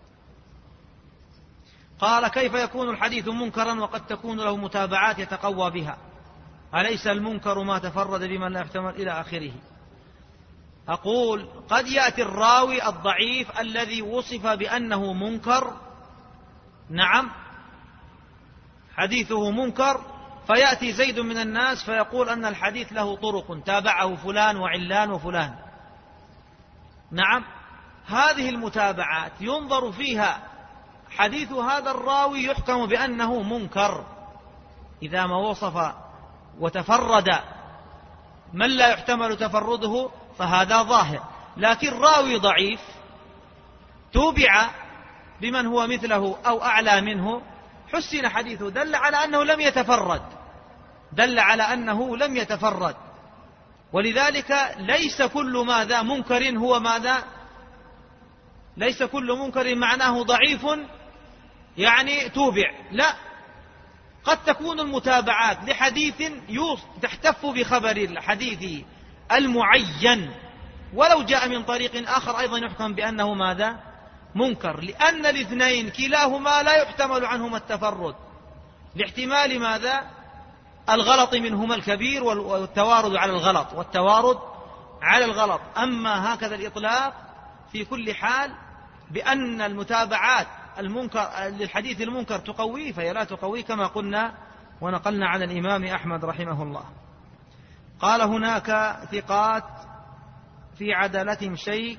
قال: كيف يكون الحديث منكرا وقد تكون له متابعات يتقوى بها؟ أليس المنكر ما تفرد بمن لا يحتمل إلى آخره؟ أقول: قد يأتي الراوي الضعيف الذي وصف بأنه منكر، نعم، حديثه منكر، فيأتي زيد من الناس فيقول أن الحديث له طرق تابعه فلان وعلان وفلان، نعم، هذه المتابعات ينظر فيها حديث هذا الراوي يحكم بأنه منكر إذا ما وصف وتفرد من لا يحتمل تفرده، فهذا ظاهر. لكن راوي ضعيف توبع بمن هو مثله أو أعلى منه، حسن حديثه، دل على أنه لم يتفرد، دل على أنه لم يتفرد. ولذلك ليس كل ماذا منكر هو ماذا؟ ليس كل منكر معناه ضعيف يعني توبع، لا، قد تكون المتابعات لحديث تحتف بخبر الحديث المعين ولو جاء من طريق آخر أيضا يحكم بأنه ماذا؟ منكر، لأن الاثنين كلاهما لا يحتمل عنهما التفرد، لاحتمال ماذا؟ الغلط منهما الكبير والتوارد على الغلط، والتوارد على الغلط. أما هكذا الإطلاق في كل حال بأن المتابعات المنكر للحديث المنكر تقويه، فهي لا تقويه، كما قلنا ونقلنا عن الإمام أحمد رحمه الله. قال: هناك ثقات في عدالتهم شيء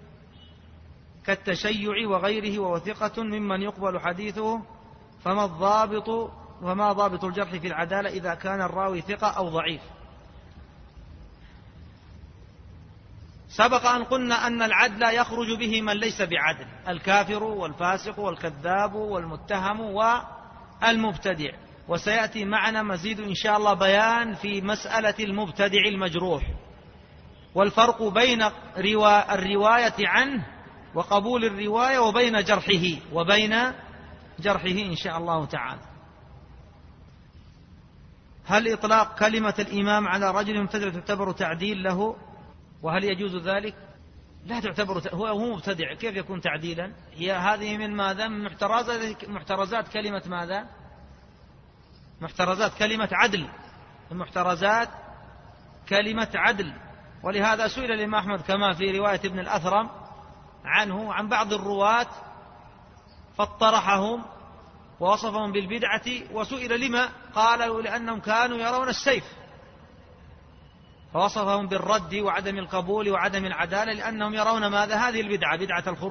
كالتشيع وغيره، وهو ثقة ممن يقبل حديثه، فما ضابط الجرح في العدالة إذا كان الراوي ثقة أو ضعيف؟ سبق أن قلنا أن العدل يخرج به من ليس بعدل، الكافر والفاسق والكذاب والمتهم والمبتدع، وسيأتي معنا مزيد إن شاء الله بيان في مسألة المبتدع المجروح، والفرق بين الرواية عنه وقبول الرواية وبين جرحه إن شاء الله تعالى. هل إطلاق كلمة الإمام على رجل مبتدع تعتبر تعديل له؟ وهل يجوز ذلك؟ لا تعتبر، هو مبتدع، كيف يكون تعديلا؟ هي هذه من ماذا؟ من محترزات كلمة ماذا؟ محترزات كلمة عدل، محترزات كلمة عدل. ولهذا سئل الإمام أحمد كما في رواية ابن الأثرم عنه عن بعض الرواة فاطرحهم ووصفهم بالبدعة، وسئل لما؟ قال: لأنهم كانوا يرون السيف، فوصفهم بالرد وعدم القبول وعدم العدالة، لأنهم يرون ماذا؟ هذه البدعة، بدعة الخروج